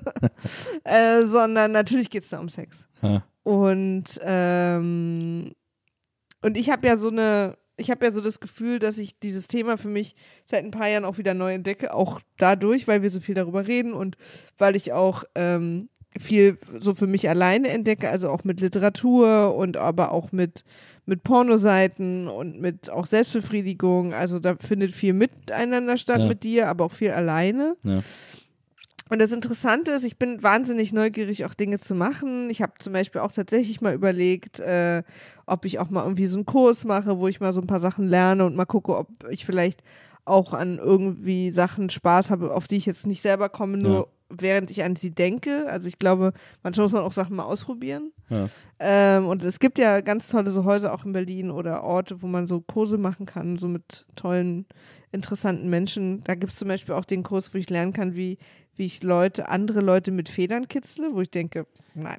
äh, sondern natürlich geht es da um Sex. Ja. Und, ähm, und ich habe ja so eine, ich habe ja so das Gefühl, dass ich dieses Thema für mich seit ein paar Jahren auch wieder neu entdecke, auch dadurch, weil wir so viel darüber reden und weil ich auch ähm, viel so für mich alleine entdecke, also auch mit Literatur und aber auch mit, mit Pornoseiten und mit auch Selbstbefriedigung. Also da findet viel miteinander statt Ja. mit dir, aber auch viel alleine. Ja. Und das Interessante ist, ich bin wahnsinnig neugierig, auch Dinge zu machen. Ich habe zum Beispiel auch tatsächlich mal überlegt, äh, ob ich auch mal irgendwie so einen Kurs mache, wo ich mal so ein paar Sachen lerne und mal gucke, ob ich vielleicht auch an irgendwie Sachen Spaß habe, auf die ich jetzt nicht selber komme, nur Ja. während ich an sie denke. Also ich glaube, manchmal muss man auch Sachen mal ausprobieren. Ja. Ähm, und es gibt ja ganz tolle so Häuser auch in Berlin oder Orte, wo man so Kurse machen kann, so mit tollen, interessanten Menschen. Da gibt es zum Beispiel auch den Kurs, wo ich lernen kann, wie wie ich Leute, andere Leute mit Federn kitzle, wo ich denke, nein.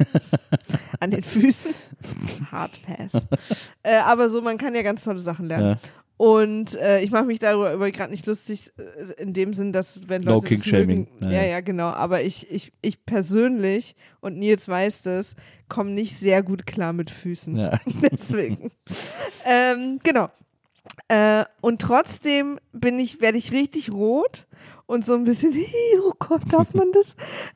An den Füßen. Hard Pass. äh, aber so, man kann ja ganz tolle Sachen lernen. Ja. Und äh, ich mache mich darüber gerade nicht lustig, äh, in dem Sinn, dass wenn No Leute King das Shaming. mögen, Ja, ja, ja. ja, genau, aber ich, ich, ich persönlich, und Nils weiß das, komme nicht sehr gut klar mit Füßen. Ja. Deswegen. ähm, genau. Äh, und trotzdem bin ich, werde ich richtig rot und so ein bisschen, oh Gott, darf man das?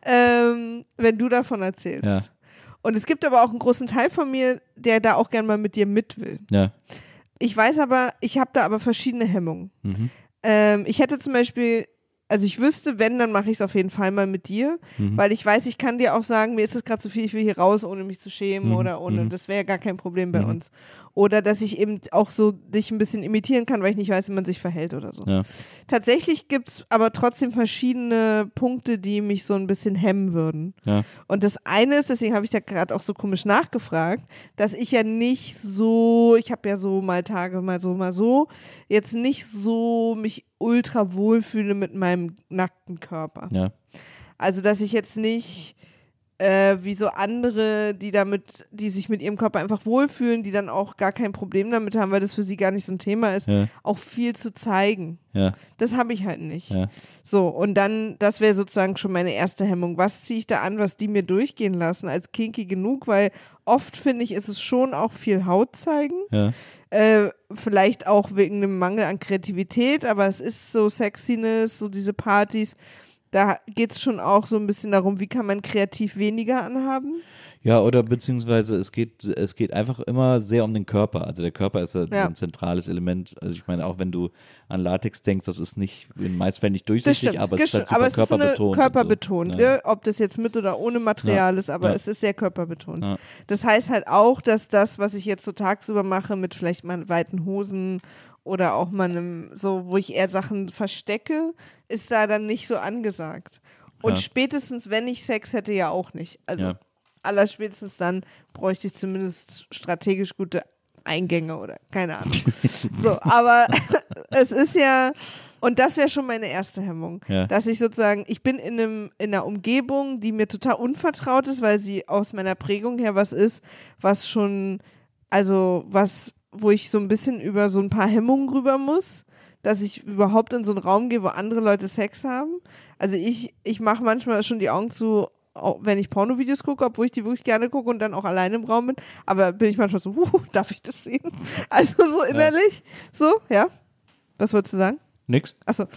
ähm, wenn du davon erzählst. Ja. Und es gibt aber auch einen großen Teil von mir, der da auch gern mal mit dir mit will. Ja. Ich weiß aber, ich habe da aber verschiedene Hemmungen. Mhm. Ähm, ich hätte zum Beispiel, also ich wüsste, wenn, dann mache ich es auf jeden Fall mal mit dir, Mhm. weil ich weiß, ich kann dir auch sagen, mir ist das gerade zu viel, ich will hier raus, ohne mich zu schämen Mhm. oder ohne, Mhm. das wäre ja gar kein Problem bei Mhm. uns. Oder dass ich eben auch so dich ein bisschen imitieren kann, weil ich nicht weiß, wie man sich verhält oder so. Ja. Tatsächlich gibt es aber trotzdem verschiedene Punkte, die mich so ein bisschen hemmen würden. Ja. Und das eine ist, deswegen habe ich da gerade auch so komisch nachgefragt, dass ich ja nicht so, ich habe ja so mal Tage, mal so, mal so, jetzt nicht so mich ultra wohlfühle mit meinem nackten Körper. Ja. Also, dass ich jetzt nicht äh, wie so andere, die damit, die sich mit ihrem Körper einfach wohlfühlen, die dann auch gar kein Problem damit haben, weil das für sie gar nicht so ein Thema ist, Ja. auch viel zu zeigen. Ja. Das habe ich halt nicht. Ja. So, und dann, das wäre sozusagen schon meine erste Hemmung. Was ziehe ich da an, was die mir durchgehen lassen, als kinky genug? Weil oft, finde ich, ist es schon auch viel Haut zeigen. Ja. Äh, vielleicht auch wegen einem Mangel an Kreativität, aber es ist so Sexiness, so diese Partys. Da geht es schon auch so ein bisschen darum, wie kann man kreativ weniger anhaben? Ja, oder beziehungsweise es geht, es geht einfach immer sehr um den Körper. Also der Körper ist ja, Ja. ein zentrales Element. Also ich meine, auch wenn du an Latex denkst, das ist nicht in den meisten Fällen nicht Das durchsichtig, stimmt, aber es das ist halt stimmt. super aber es ist so eine körperbetont. körperbetont, und so. ne? Ob das jetzt mit oder ohne Material ist, aber Ja. es ist sehr körperbetont. Ja. Das heißt halt auch, dass das, was ich jetzt so tagsüber mache, mit vielleicht mal weiten Hosen oder auch mal einem, so, wo ich eher Sachen verstecke, ist da dann nicht so angesagt. Und Ja. spätestens, wenn ich Sex hätte, ja auch nicht. Also Ja. allerspätestens dann bräuchte ich zumindest strategisch gute Eingänge oder keine Ahnung. So, aber es ist ja, und das wäre schon meine erste Hemmung, Ja. dass ich sozusagen, ich bin in einem in einer Umgebung, die mir total unvertraut ist, weil sie aus meiner Prägung her was ist, was schon, also was, wo ich so ein bisschen über so ein paar Hemmungen rüber muss, dass ich überhaupt in so einen Raum gehe, wo andere Leute Sex haben. Also ich, ich mache manchmal schon die Augen zu, auch wenn ich Pornovideos gucke, obwohl ich die wirklich gerne gucke und dann auch alleine im Raum bin. Aber bin ich manchmal so, uh, darf ich das sehen? Also so innerlich. So, ja. Was wolltest du sagen? Nix? Achso.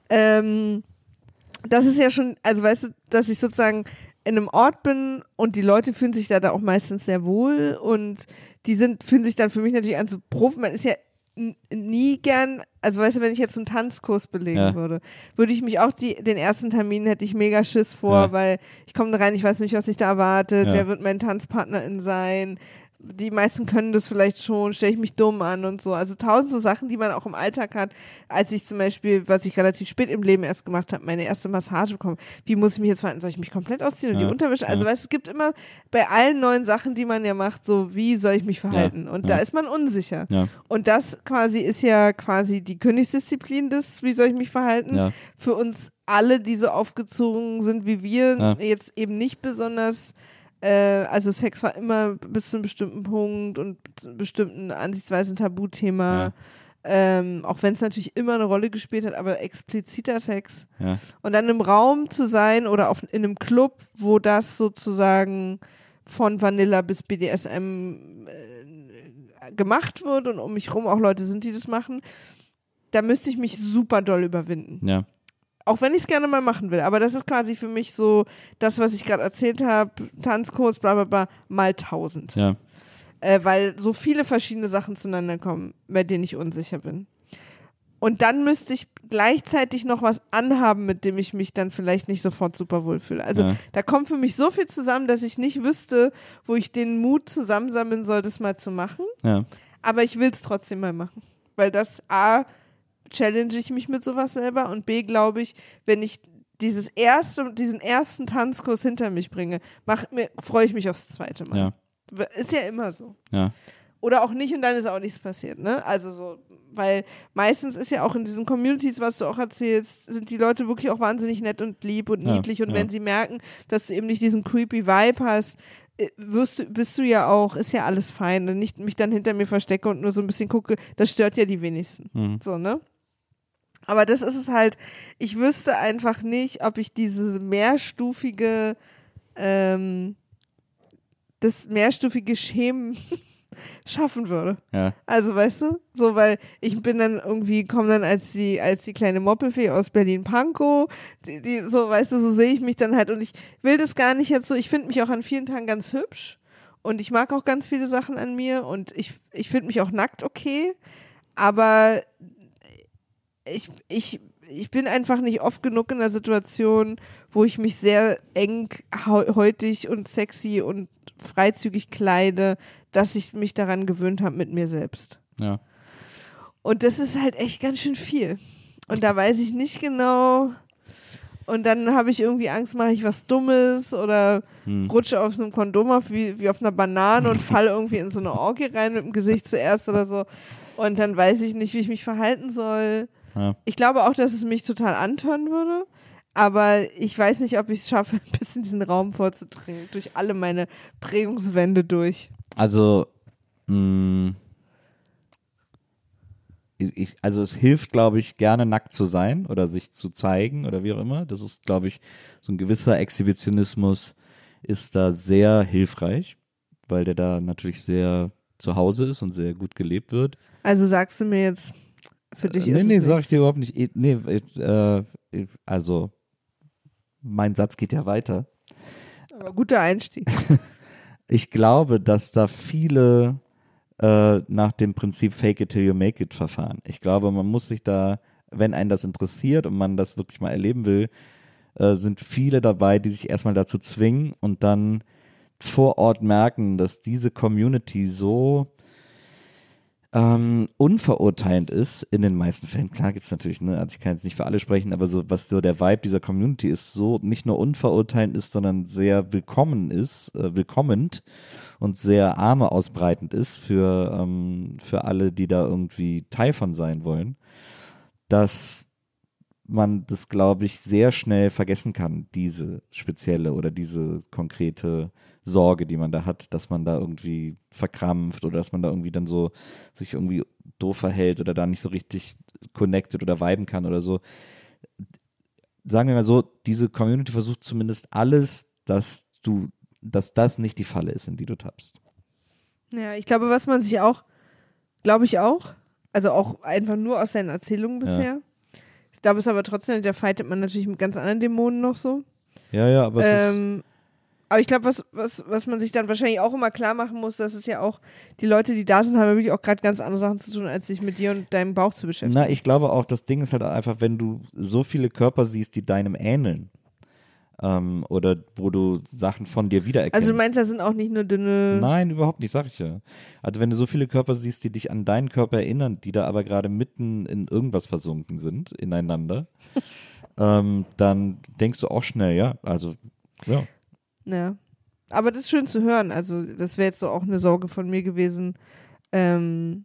Ähm, das ist ja schon, also weißt du, dass ich sozusagen in einem Ort bin und die Leute fühlen sich da, da auch meistens sehr wohl und die sind, fühlen sich dann für mich natürlich an so Profi. Man ist ja n- nie gern, also weißt du, wenn ich jetzt einen Tanzkurs belegen Ja. würde, würde ich mich auch die, den ersten Termin hätte ich mega Schiss vor, Ja. weil ich komme da rein, ich weiß nicht, was sich da erwartet, Ja. wer wird mein Tanzpartnerin sein, die meisten können das vielleicht schon, stelle ich mich dumm an und so. Also tausend so Sachen, die man auch im Alltag hat. Als ich zum Beispiel, was ich relativ spät im Leben erst gemacht habe, meine erste Massage bekommen. Wie muss ich mich jetzt verhalten? Soll ich mich komplett ausziehen und ja, die Unterwäsche? Also ja. weißt, es gibt immer bei allen neuen Sachen, die man ja macht, so wie soll ich mich verhalten? Ja, und ja. da ist man unsicher. Ja. Und das quasi ist ja quasi die Königsdisziplin des, wie soll ich mich verhalten? Ja. Für uns alle, die so aufgezogen sind wie wir, Ja. jetzt eben nicht besonders. Äh, also Sex war immer bis zu einem bestimmten Punkt und zu einem bestimmten Ansichtsweisen Tabuthema. Ja. Ähm, auch wenn es natürlich immer eine Rolle gespielt hat, aber expliziter Sex. Ja. Und dann im Raum zu sein oder auch in einem Club, wo das sozusagen von Vanilla bis B D S M äh, gemacht wird und um mich rum auch Leute sind, die das machen, da müsste ich mich super doll überwinden. Ja. Auch wenn ich es gerne mal machen will. Aber das ist quasi für mich so das, was ich gerade erzählt habe, Tanzkurs, bla bla bla, mal tausend. Ja. Äh, weil so viele verschiedene Sachen zueinander kommen, bei denen ich unsicher bin. Und dann müsste ich gleichzeitig noch was anhaben, mit dem ich mich dann vielleicht nicht sofort super wohl fühle. Also Ja. da kommt für mich so viel zusammen, dass ich nicht wüsste, wo ich den Mut zusammensammeln soll, das mal zu machen. Ja. Aber ich will es trotzdem mal machen. Weil das A, challenge ich mich mit sowas selber und B, glaube ich, wenn ich dieses erste, diesen ersten Tanzkurs hinter mich bringe, freue ich mich aufs zweite Mal. Ja. Ist ja immer so. Ja. Oder auch nicht und dann ist auch nichts passiert, ne? Also so, weil meistens ist ja auch in diesen Communities, was du auch erzählst, sind die Leute wirklich auch wahnsinnig nett und lieb und Ja, niedlich und ja. wenn sie merken, dass du eben nicht diesen creepy Vibe hast, wirst du, bist du ja auch, ist ja alles fein und nicht mich dann hinter mir verstecke und nur so ein bisschen gucke, das stört ja die wenigsten. Mhm. So, ne? Aber das ist es halt, ich wüsste einfach nicht, ob ich diese mehrstufige, ähm, das mehrstufige Schemen schaffen würde. Ja. Also, weißt du, so, weil ich bin dann irgendwie, komme dann als die, als die kleine Moppelfee aus Berlin-Pankow, die, die, so, weißt du, so sehe ich mich dann halt und ich will das gar nicht jetzt so, ich finde mich auch an vielen Tagen ganz hübsch und ich mag auch ganz viele Sachen an mir und ich, ich finde mich auch nackt okay, aber ich, ich, ich bin einfach nicht oft genug in der Situation, wo ich mich sehr eng, häutig und sexy und freizügig kleide, dass ich mich daran gewöhnt habe mit mir selbst. Ja. Und das ist halt echt ganz schön viel. Und da weiß ich nicht genau. Und dann habe ich irgendwie Angst, mache ich was Dummes oder hm. rutsche auf so einem Kondom auf wie, wie auf einer Banane und falle irgendwie in so eine Orgie rein mit dem Gesicht zuerst oder so. Und dann weiß ich nicht, wie ich mich verhalten soll. Ja. Ich glaube auch, dass es mich total antören würde. Aber ich weiß nicht, ob ich es schaffe, bis in diesen Raum vorzudringen. Durch alle meine Prägungswände durch. Also, mh, ich, also es hilft, glaube ich, gerne nackt zu sein oder sich zu zeigen oder wie auch immer. Das ist, glaube ich, so ein gewisser Exhibitionismus ist da sehr hilfreich, weil der da natürlich sehr zu Hause ist und sehr gut gelebt wird. Also sagst du mir jetzt, für dich äh, ist nee, es nee, nichts. sag ich dir überhaupt nicht. Nee, äh, also mein Satz geht ja weiter. Aber guter Einstieg. Ich glaube, dass da viele äh, nach dem Prinzip Fake it till you make it verfahren. Ich glaube, man muss sich da, wenn einen das interessiert und man das wirklich mal erleben will, äh, sind viele dabei, die sich erstmal dazu zwingen und dann vor Ort merken, dass diese Community so ähm, unverurteilend ist, in den meisten Fällen. Klar gibt es natürlich, ne, also ich kann jetzt nicht für alle sprechen, aber so, was so der Vibe dieser Community ist, so nicht nur unverurteilend ist, sondern sehr willkommen ist, äh, willkommend und sehr Arme ausbreitend ist für, ähm, für alle, die da irgendwie Teil von sein wollen, dass man das, glaube ich, sehr schnell vergessen kann, diese spezielle oder diese konkrete Sorge, die man da hat, dass man da irgendwie verkrampft oder dass man da irgendwie dann so sich irgendwie doof verhält oder da nicht so richtig connected oder viben kann oder so. Sagen wir mal so, diese Community versucht zumindest alles, dass du, dass das nicht die Falle ist, in die du tappst. Ja, ich glaube, was man sich auch, glaube ich auch, also auch einfach nur aus deinen Erzählungen bisher. Ja. Ich glaube, es ist aber trotzdem, da fightet man natürlich mit ganz anderen Dämonen noch so. Ja, ja, aber es ähm, ist Aber ich glaube, was, was, was man sich dann wahrscheinlich auch immer klar machen muss, dass es ja auch, die Leute, die da sind, haben ja wirklich auch gerade ganz andere Sachen zu tun, als sich mit dir und deinem Bauch zu beschäftigen. Na, ich glaube auch, das Ding ist halt einfach, wenn du so viele Körper siehst, die deinem ähneln, Ähm, oder wo du Sachen von dir wiedererkennst. Also du meinst, da sind auch nicht nur dünne... Nein, überhaupt nicht, sag ich ja. Also wenn du so viele Körper siehst, die dich an deinen Körper erinnern, die da aber gerade mitten in irgendwas versunken sind, ineinander, ähm, dann denkst du auch schnell, ja, also, ja. Ja, aber das ist schön zu hören. Also das wäre jetzt so auch eine Sorge von mir gewesen, ähm,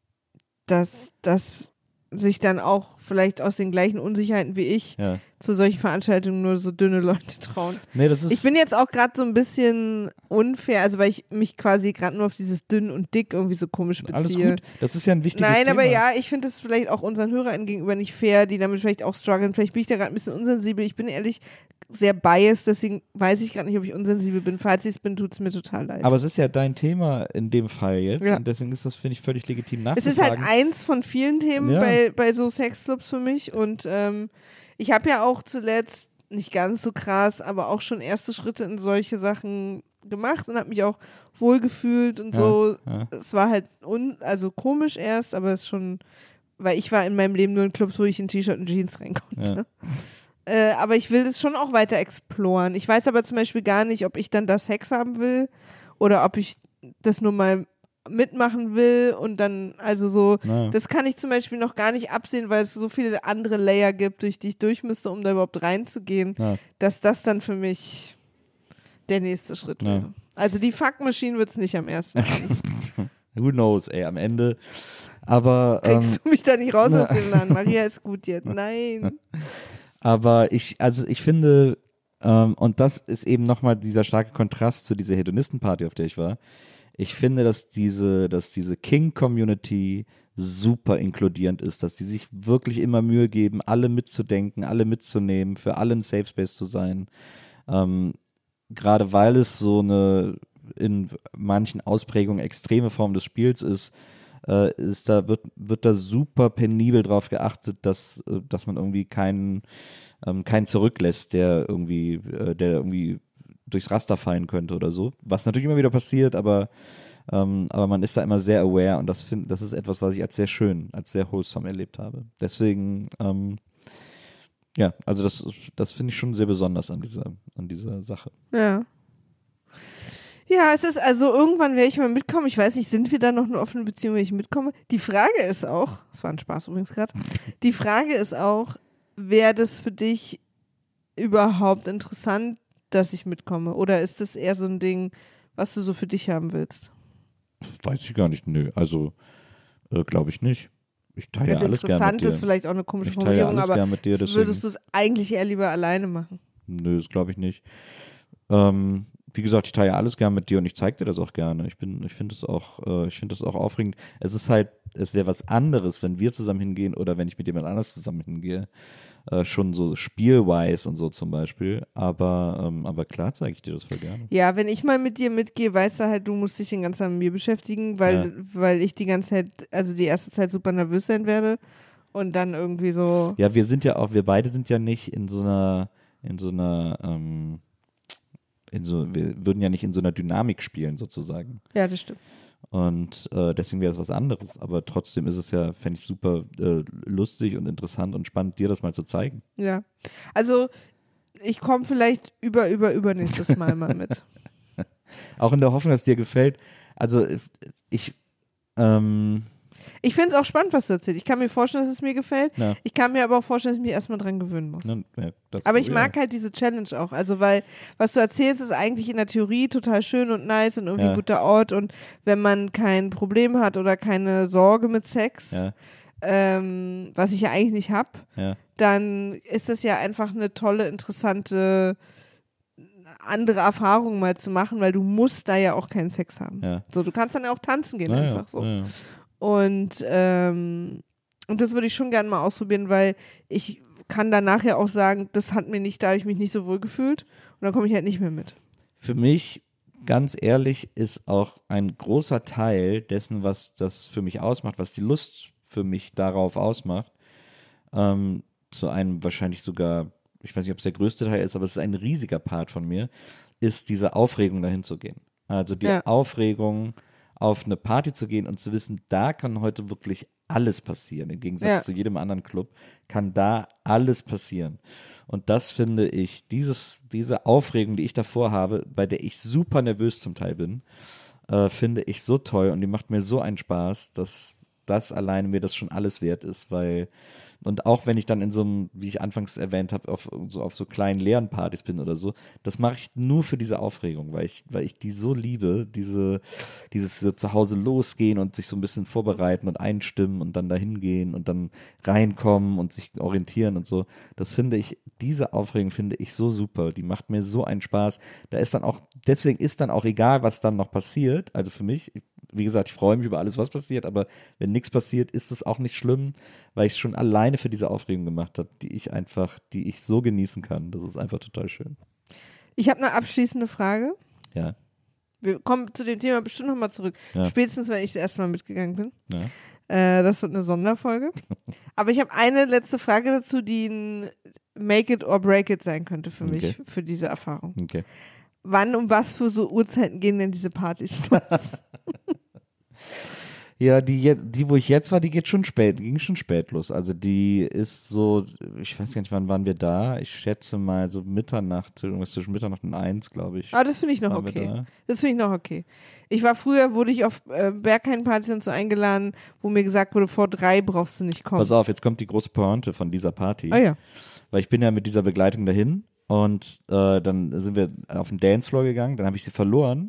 dass das sich dann auch vielleicht aus den gleichen Unsicherheiten wie ich ja. zu solchen Veranstaltungen nur so dünne Leute trauen. Nee, das ist ich bin jetzt auch gerade so ein bisschen unfair, also weil ich mich quasi gerade nur auf dieses dünn und dick irgendwie so komisch beziehe. Alles gut, das ist ja ein wichtiges Nein, Thema. aber ja, ich finde es vielleicht auch unseren HörerInnen gegenüber nicht fair, die damit vielleicht auch strugglen. Vielleicht bin ich da gerade ein bisschen unsensibel. Ich bin ehrlich sehr biased, deswegen weiß ich gerade nicht, ob ich unsensibel bin. Falls ich es bin, tut es mir total leid. Aber es ist ja dein Thema in dem Fall jetzt ja. und deswegen ist das, finde ich, völlig legitim Es nachzufragen. ist halt eins von vielen Themen ja. bei, bei so Sexclubs für mich und ähm, ich habe ja auch zuletzt, nicht ganz so krass, aber auch schon erste Schritte in solche Sachen gemacht und habe mich auch wohlgefühlt und ja, so. Ja. Es war halt un, also komisch erst, aber es ist schon, weil ich war in meinem Leben nur in Clubs, wo ich in T-Shirt und Jeans rein konnte. Ja. Äh, aber ich will das schon auch weiter exploren. Ich weiß aber zum Beispiel gar nicht, ob ich dann da Sex haben will oder ob ich das nur mal mitmachen will und dann, also so, naja. das kann ich zum Beispiel noch gar nicht absehen, weil es so viele andere Layer gibt, durch die ich durch müsste, um da überhaupt reinzugehen, Ja. dass das dann für mich der nächste Schritt Ja. wäre. Also die Fuck-Machine wird es nicht am ersten Abend. Who knows, ey, am Ende. Aber Kriegst ähm, du mich da nicht raus aus dem Laden? Maria ist gut jetzt. Nein. Aber ich, also ich finde, ähm, und das ist eben nochmal dieser starke Kontrast zu dieser Hedonistenparty, auf der ich war. Ich finde, dass diese, dass diese King-Community super inkludierend ist, dass die sich wirklich immer Mühe geben, alle mitzudenken, alle mitzunehmen, für alle ein Safe Space zu sein. Ähm, gerade weil es so eine in manchen Ausprägungen extreme Form des Spiels ist, äh, ist da, wird, wird da super penibel drauf geachtet, dass, äh, dass man irgendwie keinen, ähm, keinen zurücklässt, der irgendwie, äh, der irgendwie durchs Raster fallen könnte oder so. Was natürlich immer wieder passiert, aber, ähm, aber man ist da immer sehr aware und das, find, das ist etwas, was ich als sehr schön, als sehr wholesome erlebt habe. Deswegen, ähm, ja, also das, das finde ich schon sehr besonders an dieser, an dieser Sache. Ja. Ja, es ist also, irgendwann werde ich mal mitkommen. Ich weiß nicht, sind wir da noch eine offene Beziehung, wenn ich mitkomme? Die Frage ist auch, das war ein Spaß übrigens gerade, die Frage ist auch, wäre das für dich überhaupt interessant, dass ich mitkomme? Oder ist das eher so ein Ding, was du so für dich haben willst? Weiß ich gar nicht, nö. Also, äh, glaube ich nicht. Ich teile Jetzt ja alles gerne mit interessant dir. ist vielleicht auch eine komische Ich teile ja Formulierung, alles aber gern mit dir, deswegen- würdest du es eigentlich eher lieber alleine machen? Nö, das glaube ich nicht. Ähm, wie gesagt, ich teile ja alles gerne mit dir und ich zeige dir das auch gerne. Ich bin, ich finde es auch, äh, ich finde das auch aufregend. Es ist halt, es wäre was anderes, wenn wir zusammen hingehen oder wenn ich mit jemand anders zusammen hingehe. Äh, schon so spielwise und so zum Beispiel. Aber, ähm, aber klar zeige ich dir das voll gerne. Ja, wenn ich mal mit dir mitgehe, weißt du halt, du musst dich den ganzen Tag mit mir beschäftigen, weil, Ja. weil ich die ganze Zeit, also die erste Zeit super nervös sein werde und dann irgendwie so. Ja, wir sind ja auch, wir beide sind ja nicht in so einer, in so einer, ähm, in so, wir würden ja nicht in so einer Dynamik spielen sozusagen. Ja, das stimmt. Und äh, deswegen wäre es was anderes. Aber trotzdem ist es ja, fände ich super äh, lustig und interessant und spannend, dir das mal zu zeigen. Ja. Also, ich komme vielleicht über, über, übernächstes Mal mal mit. Auch in der Hoffnung, dass es dir gefällt. Also ich, ähm, Ich finde es auch spannend, was du erzählst. Ich kann mir vorstellen, dass es mir gefällt. Ja. Ich kann mir aber auch vorstellen, dass ich mich erstmal dran gewöhnen muss. ne, ja, das, Aber ich ja. mag halt diese Challenge auch. Also, weil, was du erzählst, ist eigentlich in der Theorie total schön und nice und irgendwie Ja. ein guter Ort. Und wenn man kein Problem hat oder keine Sorge mit Sex, Ja, ähm, was ich ja eigentlich nicht habe, ja, dann ist das ja einfach eine tolle, interessante andere Erfahrung mal zu machen, weil du musst da ja auch keinen Sex haben. ja. So, du kannst dann ja auch tanzen gehen, Naja, einfach so. naja. Und, ähm, und das würde ich schon gerne mal ausprobieren, weil ich kann danach ja auch sagen, das hat mir nicht, da habe ich mich nicht so wohl gefühlt und dann komme ich halt nicht mehr mit. Für mich, ganz ehrlich, ist auch ein großer Teil dessen, was das für mich ausmacht, was die Lust für mich darauf ausmacht, ähm, zu einem wahrscheinlich sogar, ich weiß nicht, ob es der größte Teil ist, aber es ist ein riesiger Part von mir, ist diese Aufregung, dahin zu gehen. Also die Ja. Aufregung, auf eine Party zu gehen und zu wissen, da kann heute wirklich alles passieren. Im Gegensatz Ja. zu jedem anderen Club kann da alles passieren. Und das finde ich, dieses, diese Aufregung, die ich davor habe, bei der ich super nervös zum Teil bin, äh, finde ich so toll und die macht mir so einen Spaß, dass das alleine mir das schon alles wert ist, weil und auch wenn ich dann in so einem, wie ich anfangs erwähnt habe, auf so, auf so kleinen leeren Partys bin oder so, das mache ich nur für diese Aufregung, weil ich, weil ich die so liebe, diese, dieses so zu Hause losgehen und sich so ein bisschen vorbereiten und einstimmen und dann dahin gehen und dann reinkommen und sich orientieren und so. Das finde ich, diese Aufregung finde ich so super, die macht mir so einen Spaß. Da ist dann auch, deswegen ist dann auch egal, was dann noch passiert, also für mich, wie gesagt, ich freue mich über alles, was passiert, aber wenn nichts passiert, ist es auch nicht schlimm, weil ich es schon alleine für diese Aufregung gemacht habe, die ich einfach, die ich so genießen kann. Das ist einfach total schön. Ich habe eine abschließende Frage. Ja. Wir kommen zu dem Thema bestimmt nochmal zurück. Ja. Spätestens, wenn ich das erste Mal mitgegangen bin. Ja. Äh, das wird eine Sonderfolge. Aber ich habe eine letzte Frage dazu, die ein Make it or break it sein könnte für mich, Okay. für diese Erfahrung. Okay. Wann und was für so Uhrzeiten gehen denn diese Partys los? Ja, die, je- die, wo ich jetzt war, die geht schon spät, ging schon spät los. Also die ist so, ich weiß gar nicht, wann waren wir da? Ich schätze mal so Mitternacht, irgendwas zwischen Mitternacht und eins, glaube ich. Aber das finde ich noch waren wir okay. da. Das finde ich noch okay. Ich war früher, wurde ich auf äh, Berghain-Partys und so eingeladen, wo mir gesagt wurde, vor drei brauchst du nicht kommen. Pass auf, jetzt kommt die große Pointe von dieser Party. Ah ja. Weil ich bin ja mit dieser Begleitung dahin und äh, dann sind wir auf den Dancefloor gegangen, dann habe ich sie verloren.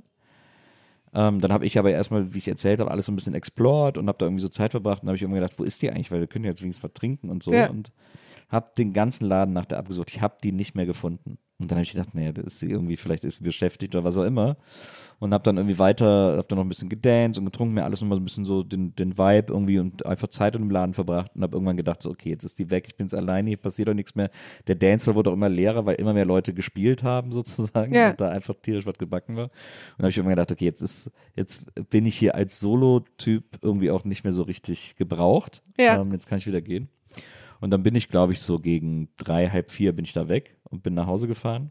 Ähm, dann habe ich aber erstmal, wie ich erzählt habe, alles so ein bisschen explored und habe da irgendwie so Zeit verbracht und habe ich irgendwie gedacht, wo ist die eigentlich, weil wir können ja jetzt wenigstens was trinken und so Ja. und habe den ganzen Laden nach der abgesucht. Ich habe die nicht mehr gefunden. Und dann habe ich gedacht, naja, das ist sie irgendwie, vielleicht ist sie beschäftigt oder was auch immer. Und habe dann irgendwie weiter, habe dann noch ein bisschen gedanced und getrunken, mir alles nochmal so ein bisschen so den, den Vibe irgendwie und einfach Zeit in dem Laden verbracht und habe irgendwann gedacht, so okay, jetzt ist die weg, ich bin jetzt alleine, hier passiert doch nichts mehr. Der Dancehall wurde auch immer leerer, weil immer mehr Leute gespielt haben sozusagen Ja. und da einfach tierisch was gebacken war. Und dann habe ich irgendwann gedacht, okay, jetzt ist, jetzt bin ich hier als Solo-Typ irgendwie auch nicht mehr so richtig gebraucht. Ja. Ähm, jetzt kann ich wieder gehen. Und dann bin ich, glaube ich, so gegen drei, halb vier bin ich da weg und bin nach Hause gefahren.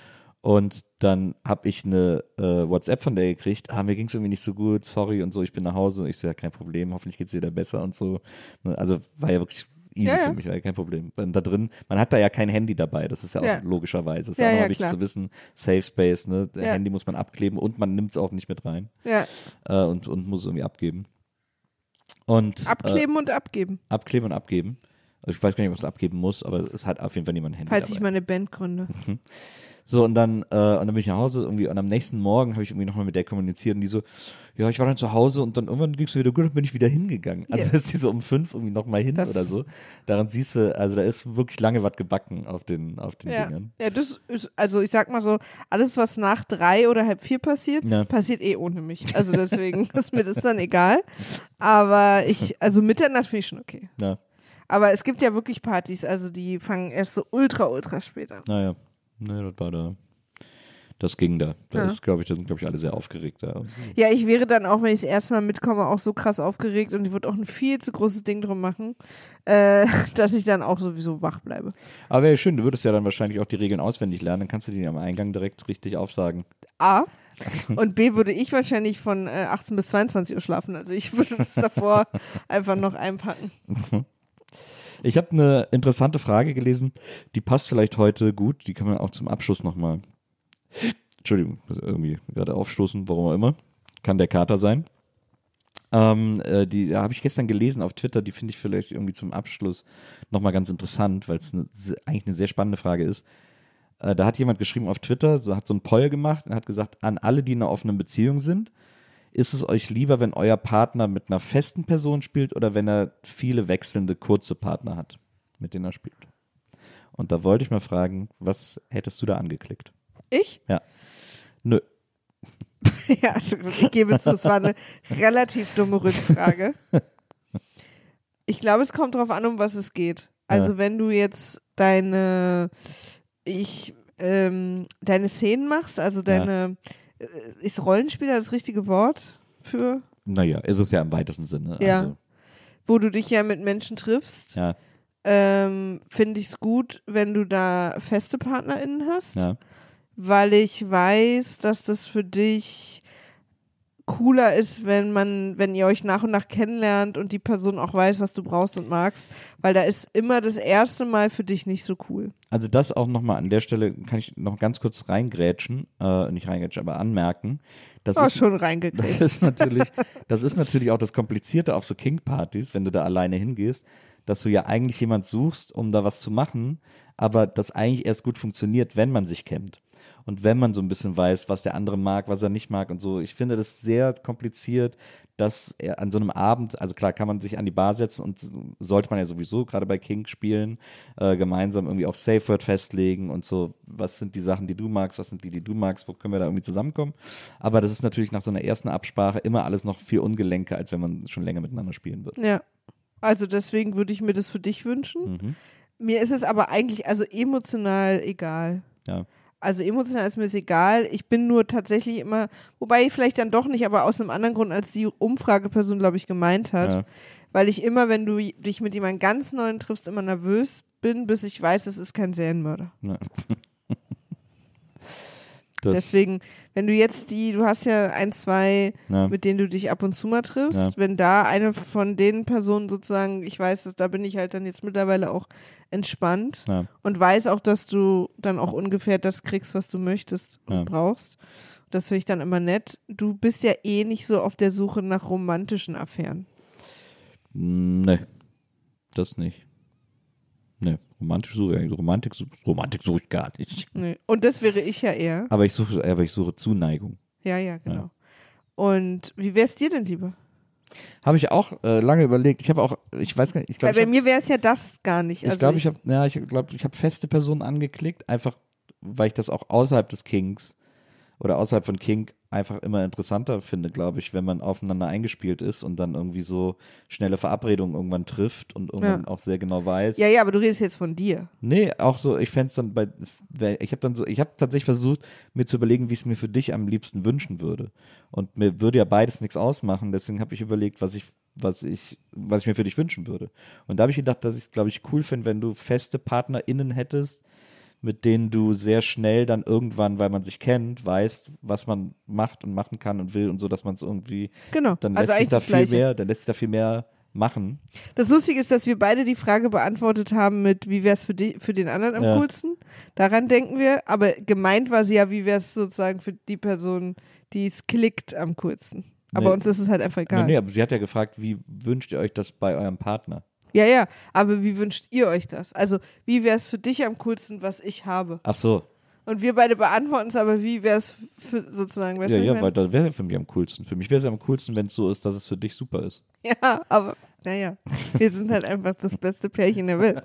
Und dann habe ich eine äh, WhatsApp von der gekriegt, ah, mir ging es irgendwie nicht so gut, sorry und so, ich bin nach Hause. Und ich so, ja, kein Problem, hoffentlich geht es dir da besser und so. Ne, also war ja wirklich easy Ja, ja. für mich, war ja kein Problem. Weil da drin, man hat da ja kein Handy dabei, das ist ja auch Ja. logischerweise. Das ist Ja, auch nochmal ja, wichtig klar. zu wissen, Safe Space, ne? Der Ja. Handy muss man abkleben und man nimmt es auch nicht mit rein Ja. äh, und, und muss es irgendwie abgeben. Und, Abkleben und abgeben. Äh, abkleben und abgeben. Also ich weiß gar nicht, ob es abgeben muss, aber es hat auf jeden Fall niemand ein Handy Falls dabei. ich mal eine Band gründe. So, und dann, äh, und dann bin ich nach Hause irgendwie und am nächsten Morgen habe ich irgendwie nochmal mit der kommuniziert und die so, ja, ich war dann zu Hause und dann irgendwann ging es mir wieder gut und bin ich wieder hingegangen. Also Ja. ist die so um fünf irgendwie nochmal hin Das- oder so. Daran siehst du, also da ist wirklich lange was gebacken auf den, auf den Ja. Dingern. ja, das ist, also ich sag mal so, alles, was nach drei oder halb vier passiert, Ja. passiert eh ohne mich. Also deswegen ist mir das dann egal. Aber ich, also Mitternacht finde ich schon okay. Ja, Aber es gibt ja wirklich Partys, also die fangen erst so ultra, ultra spät an. naja, ne, das war da. Das ging da. Da Ja. ist, glaube ich, da sind, glaube ich, alle sehr aufgeregt da. Ja, ich wäre dann auch, wenn ich das erste Mal mitkomme, auch so krass aufgeregt und ich würde auch ein viel zu großes Ding drum machen, äh, dass ich dann auch sowieso wach bleibe. Aber wäre schön, du würdest ja dann wahrscheinlich auch die Regeln auswendig lernen, dann kannst du die am Eingang direkt richtig aufsagen. A. Und B würde ich wahrscheinlich von äh, achtzehn bis zweiundzwanzig Uhr schlafen. Also ich würde es davor einfach noch einpacken. Ich habe eine interessante Frage gelesen, die passt vielleicht heute gut, die kann man auch zum Abschluss nochmal. Entschuldigung, muss irgendwie gerade aufstoßen, warum auch immer. Kann der Kater sein. Ähm, äh, die da habe ich gestern gelesen auf Twitter, die finde ich vielleicht irgendwie zum Abschluss nochmal ganz interessant, weil es eine, eigentlich eine sehr spannende Frage ist. Äh, da hat jemand geschrieben auf Twitter, so, hat so einen Poll gemacht und hat gesagt, an alle, die in einer offenen Beziehung sind, ist es euch lieber, wenn euer Partner mit einer festen Person spielt oder wenn er viele wechselnde, kurze Partner hat, mit denen er spielt? Und da wollte ich mal fragen, was hättest du da angeklickt? Ich? Ja. Nö. Ja, also ich gebe zu, es war eine relativ dumme Rückfrage. Ich glaube, es kommt darauf an, um was es geht. Also Ja. wenn du jetzt deine, ich, ähm, deine Szenen machst, also deine, äh, ist Rollenspieler das richtige Wort für, Naja, ist es ja im weitesten Sinne. Ja. Also, wo du dich ja mit Menschen triffst, ja, ähm, finde ich es gut, wenn du da feste PartnerInnen hast. ja, Weil ich weiß, dass das für dich cooler ist, wenn man, wenn ihr euch nach und nach kennenlernt und die Person auch weiß, was du brauchst und magst, weil da ist immer das erste Mal für dich nicht so cool. Also das auch nochmal an der Stelle, kann ich noch ganz kurz reingrätschen, äh, nicht reingrätschen, aber anmerken. Das Oh, ist schon reingekriegt. Das ist natürlich, das ist natürlich auch das Komplizierte auf so King-Partys, wenn du da alleine hingehst, dass du ja eigentlich jemand suchst, um da was zu machen, aber das eigentlich erst gut funktioniert, wenn man sich kennt. Und wenn man so ein bisschen weiß, was der andere mag, was er nicht mag und so. Ich finde das sehr kompliziert, dass er an so einem Abend, also klar kann man sich an die Bar setzen und sollte man ja sowieso gerade bei King spielen, äh, gemeinsam irgendwie auch Safe Word festlegen und so, was sind die Sachen, die du magst, was sind die, die du magst, wo können wir da irgendwie zusammenkommen. Aber das ist natürlich nach so einer ersten Absprache immer alles noch viel ungelenker, als wenn man schon länger miteinander spielen wird. Ja, also deswegen würde ich mir das für dich wünschen. Mhm. Mir ist es aber eigentlich, also emotional egal. Ja. Also emotional ist mir das egal. Ich bin nur tatsächlich immer, wobei vielleicht dann doch nicht, aber aus einem anderen Grund, als die Umfrageperson, glaube ich, gemeint hat. Ja. Weil ich immer, wenn du dich mit jemandem ganz Neuen triffst, immer nervös bin, bis ich weiß, es ist kein Serienmörder. Ja. Das, Deswegen, wenn du jetzt die, du hast ja ein, zwei, Ja. mit denen du dich ab und zu mal triffst, Ja. wenn da eine von den Personen sozusagen, ich weiß, dass, da bin ich halt dann jetzt mittlerweile auch entspannt Ja. und weiß auch, dass du dann auch ungefähr das kriegst, was du möchtest und Ja. brauchst. Das finde ich dann immer nett. Du bist ja eh nicht so auf der Suche nach romantischen Affären. Nee, das nicht. Nee, romantisch suche ich, Romantik, such- Romantik suche ich gar nicht. Nee. Und das wäre ich ja eher. Aber ich suche, aber ich suche Zuneigung. Ja, ja, genau. Ja. Und wie wär's dir denn lieber? Habe ich auch äh, lange überlegt. Ich habe auch, ich weiß gar nicht, ich Weil glaube, bei ich, mir wäre es ja das gar nicht. hab- ich, Also glaub, ich habe, ja, ich glaube, ich habe feste Personen angeklickt, einfach, weil ich das auch außerhalb des Kings oder außerhalb von King einfach immer interessanter finde, glaube ich, wenn man aufeinander eingespielt ist und dann irgendwie so schnelle Verabredungen irgendwann trifft und irgendwann Ja. auch sehr genau weiß. Ja, ja, aber du redest jetzt von dir. Nee, auch so, ich fände es dann bei, ich habe dann so, ich habe tatsächlich versucht, mir zu überlegen, wie ich es mir für dich am liebsten wünschen würde. Und mir würde ja beides nichts ausmachen, deswegen habe ich überlegt, was ich, was ich, was ich mir für dich wünschen würde. Und da habe ich gedacht, dass ich es, glaube ich, cool finde, wenn du feste PartnerInnen hättest, mit denen du sehr schnell dann irgendwann, weil man sich kennt, weißt, was man macht und machen kann und will und so, dass man es irgendwie, Genau. dann Also lässt sich eigentlich da das viel Gleiche. mehr, dann lässt sich da viel mehr machen. Das Lustige ist, dass wir beide die Frage beantwortet haben mit, wie wäre es für, dich- für den anderen am Ja. coolsten? Daran denken wir. Aber gemeint war sie ja, wie wäre es sozusagen für die Person, die es klickt, am coolsten. Aber Nee. uns ist es halt einfach egal. Nee, aber sie hat ja gefragt, wie wünscht ihr euch das bei eurem Partner? Ja, ja. Aber wie wünscht ihr euch das? Also, wie wäre es für dich am coolsten, was ich habe? Ach so, Und wir beide beantworten es, aber wie wäre es für sozusagen, weißt ja, du, was ja, ich weil meine? das wäre für mich am coolsten. Für mich wäre es am coolsten, wenn es so ist, dass es für dich super ist. Ja, aber naja, wir sind halt einfach das beste Pärchen der Welt.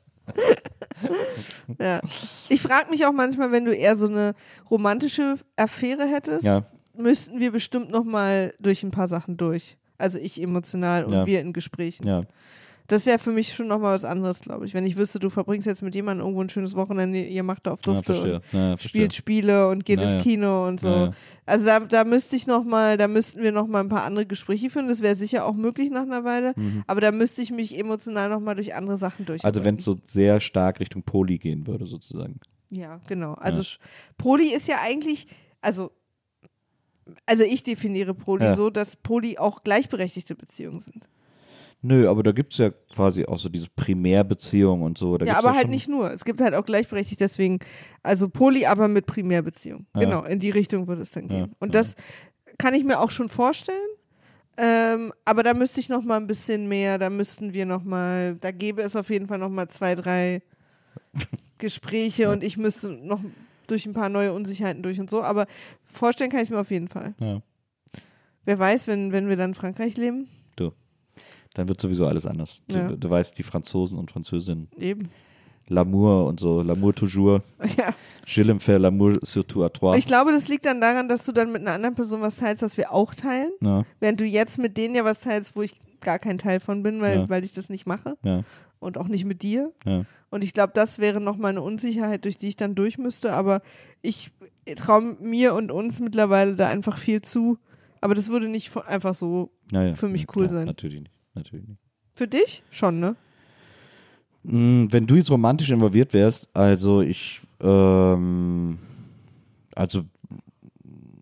Ja. Ich frage mich auch manchmal, wenn du eher so eine romantische Affäre hättest, Ja. müssten wir bestimmt noch mal durch ein paar Sachen durch. Also ich emotional und Ja. wir in Gesprächen. Ja, Das wäre für mich schon noch mal was anderes, glaube ich. Wenn ich wüsste, du verbringst jetzt mit jemandem irgendwo ein schönes Wochenende, ihr macht da auf ja Dufte verstehe. und Ja, verstehe. spielt Spiele und geht Ja, ins ja. Kino und so. Ja, ja. Also da, da müsste ich noch mal, da müssten wir noch mal ein paar andere Gespräche führen. Das wäre sicher auch möglich nach einer Weile. Aber da müsste ich mich emotional noch mal durch andere Sachen durch. Mhm. Also wenn es so sehr stark Richtung Poly gehen würde, sozusagen. Ja, genau. Also Ja. Sch- Poly ist ja eigentlich, also also ich definiere Poly Ja. so, dass Poly auch gleichberechtigte Beziehungen sind. Nö, aber da gibt es ja quasi auch so diese Primärbeziehung und so. Da Ja, gibt's aber halt schon, nicht nur. Es gibt halt auch gleichberechtigt, deswegen, also Poly, aber mit Primärbeziehung. Ja. Genau, in die Richtung würde es dann Ja, gehen. Und ja. das kann ich mir auch schon vorstellen. Ähm, aber da müsste ich noch mal ein bisschen mehr, da müssten wir noch mal, da gäbe es auf jeden Fall noch mal zwei, drei Gespräche und ich müsste noch durch ein paar neue Unsicherheiten durch und so. Aber vorstellen kann ich es mir auf jeden Fall. Ja, Wer weiß, wenn, wenn wir dann in Frankreich leben? du. Dann wird sowieso alles anders. Ja. Du, du weißt, die Franzosen und Französinnen, Eben. L'amour und so, L'amour toujours, Ja. je l'aime faire l'amour surtout à trois. Ich glaube, das liegt dann daran, dass du dann mit einer anderen Person was teilst, was wir auch teilen. Ja, Während du jetzt mit denen ja was teilst, wo ich gar kein Teil von bin, weil, Ja. weil ich das nicht mache. ja, Und auch nicht mit dir. ja. Und ich glaube, das wäre nochmal eine Unsicherheit, durch die ich dann durch müsste. Aber ich traue mir und uns mittlerweile da einfach viel zu. Aber das würde nicht von- einfach so ja, ja. für mich ja, cool klar, sein. Natürlich nicht. Natürlich nicht. Für dich schon, ne? Mm, Wenn du jetzt romantisch involviert wärst, also ich, ähm, also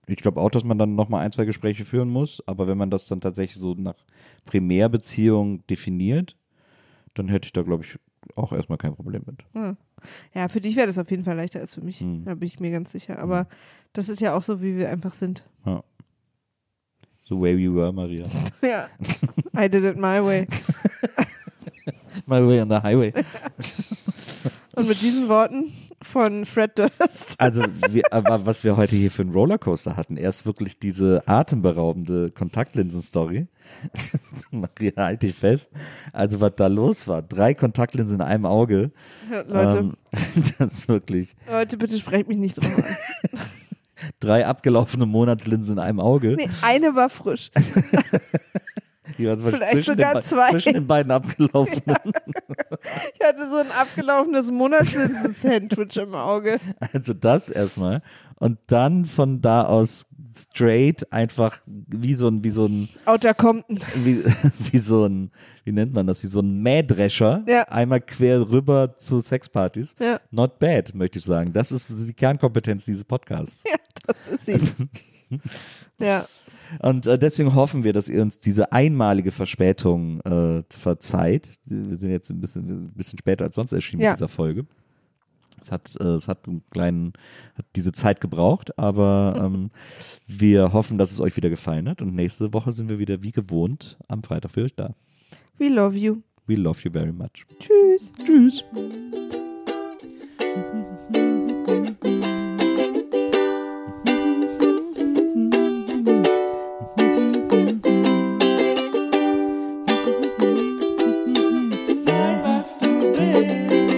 Ich glaube auch, dass man dann nochmal ein, zwei Gespräche führen muss, aber wenn man das dann tatsächlich so nach Primärbeziehung definiert, dann hätte ich da, glaube ich, auch erstmal kein Problem mit. Ja, ja für dich wäre das auf jeden Fall leichter als für mich, Hm. da bin ich mir ganz sicher. Aber das ist ja auch so, wie wir einfach sind. Ja. The way we were, Maria. Ja, I did it my way. My way on the highway. Und mit diesen Worten von Fred Durst. Also, wir, aber was wir heute hier für einen Rollercoaster hatten, erst wirklich diese atemberaubende Kontaktlinsen-Story. Maria, halt dich fest. Also, was da los war. Drei Kontaktlinsen in einem Auge. Ja, Leute, Ähm, das ist wirklich. Leute, bitte sprecht mich nicht drauf an. Drei abgelaufene Monatslinsen in einem Auge. Nee, eine war frisch. Die waren Vielleicht zwischen, sogar den, zwei. zwischen den beiden abgelaufenen. Ich hatte so ein abgelaufenes Monatslinsen-Sandwich im Auge. Also das erstmal. Und dann von da aus straight einfach wie so ein, wie so ein, Outer Compton. wie, wie so ein, wie nennt man das, wie so ein Mähdrescher. Ja. Einmal quer rüber zu Sexpartys. Ja. Not bad, möchte ich sagen. Das ist die Kernkompetenz dieses Podcasts. Ja, das ist sie. Ja. Und äh, deswegen hoffen wir, dass ihr uns diese einmalige Verspätung äh, verzeiht. Wir sind jetzt ein bisschen, ein bisschen später als sonst erschienen Ja. mit dieser Folge. Es hat, äh, es hat einen kleinen, hat diese Zeit gebraucht, aber ähm, wir hoffen, dass es euch wieder gefallen hat. Und nächste Woche sind wir wieder wie gewohnt am Freitag für euch da. We love you. We love you very much. Tschüss. Tschüss. Sei, was du willst.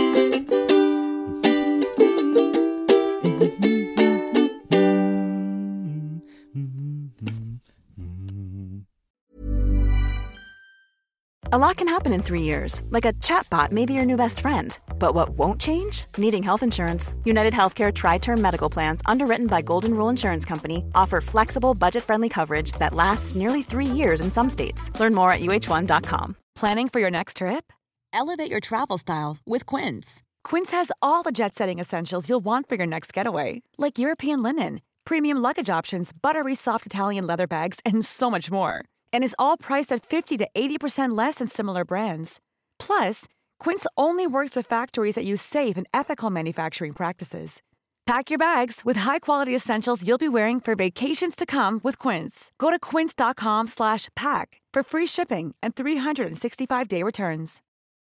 A lot can happen in three years, like a chatbot may be your new best friend. But what won't change? Needing health insurance. United Healthcare Tri-Term Medical Plans, underwritten by Golden Rule Insurance Company, offer flexible, budget-friendly coverage that lasts nearly three years in some states. Learn more at U H one dot com. Planning for your next trip? Elevate your travel style with Quince. Quince has all the jet-setting essentials you'll want for your next getaway, like European linen, premium luggage options, buttery soft Italian leather bags, and so much more. And is all priced at fifty to eighty percent less than similar brands. Plus, Quince only works with factories that use safe and ethical manufacturing practices. Pack your bags with high-quality essentials you'll be wearing for vacations to come with Quince. Go to quince dot com slash pack for free shipping and three sixty-five day returns.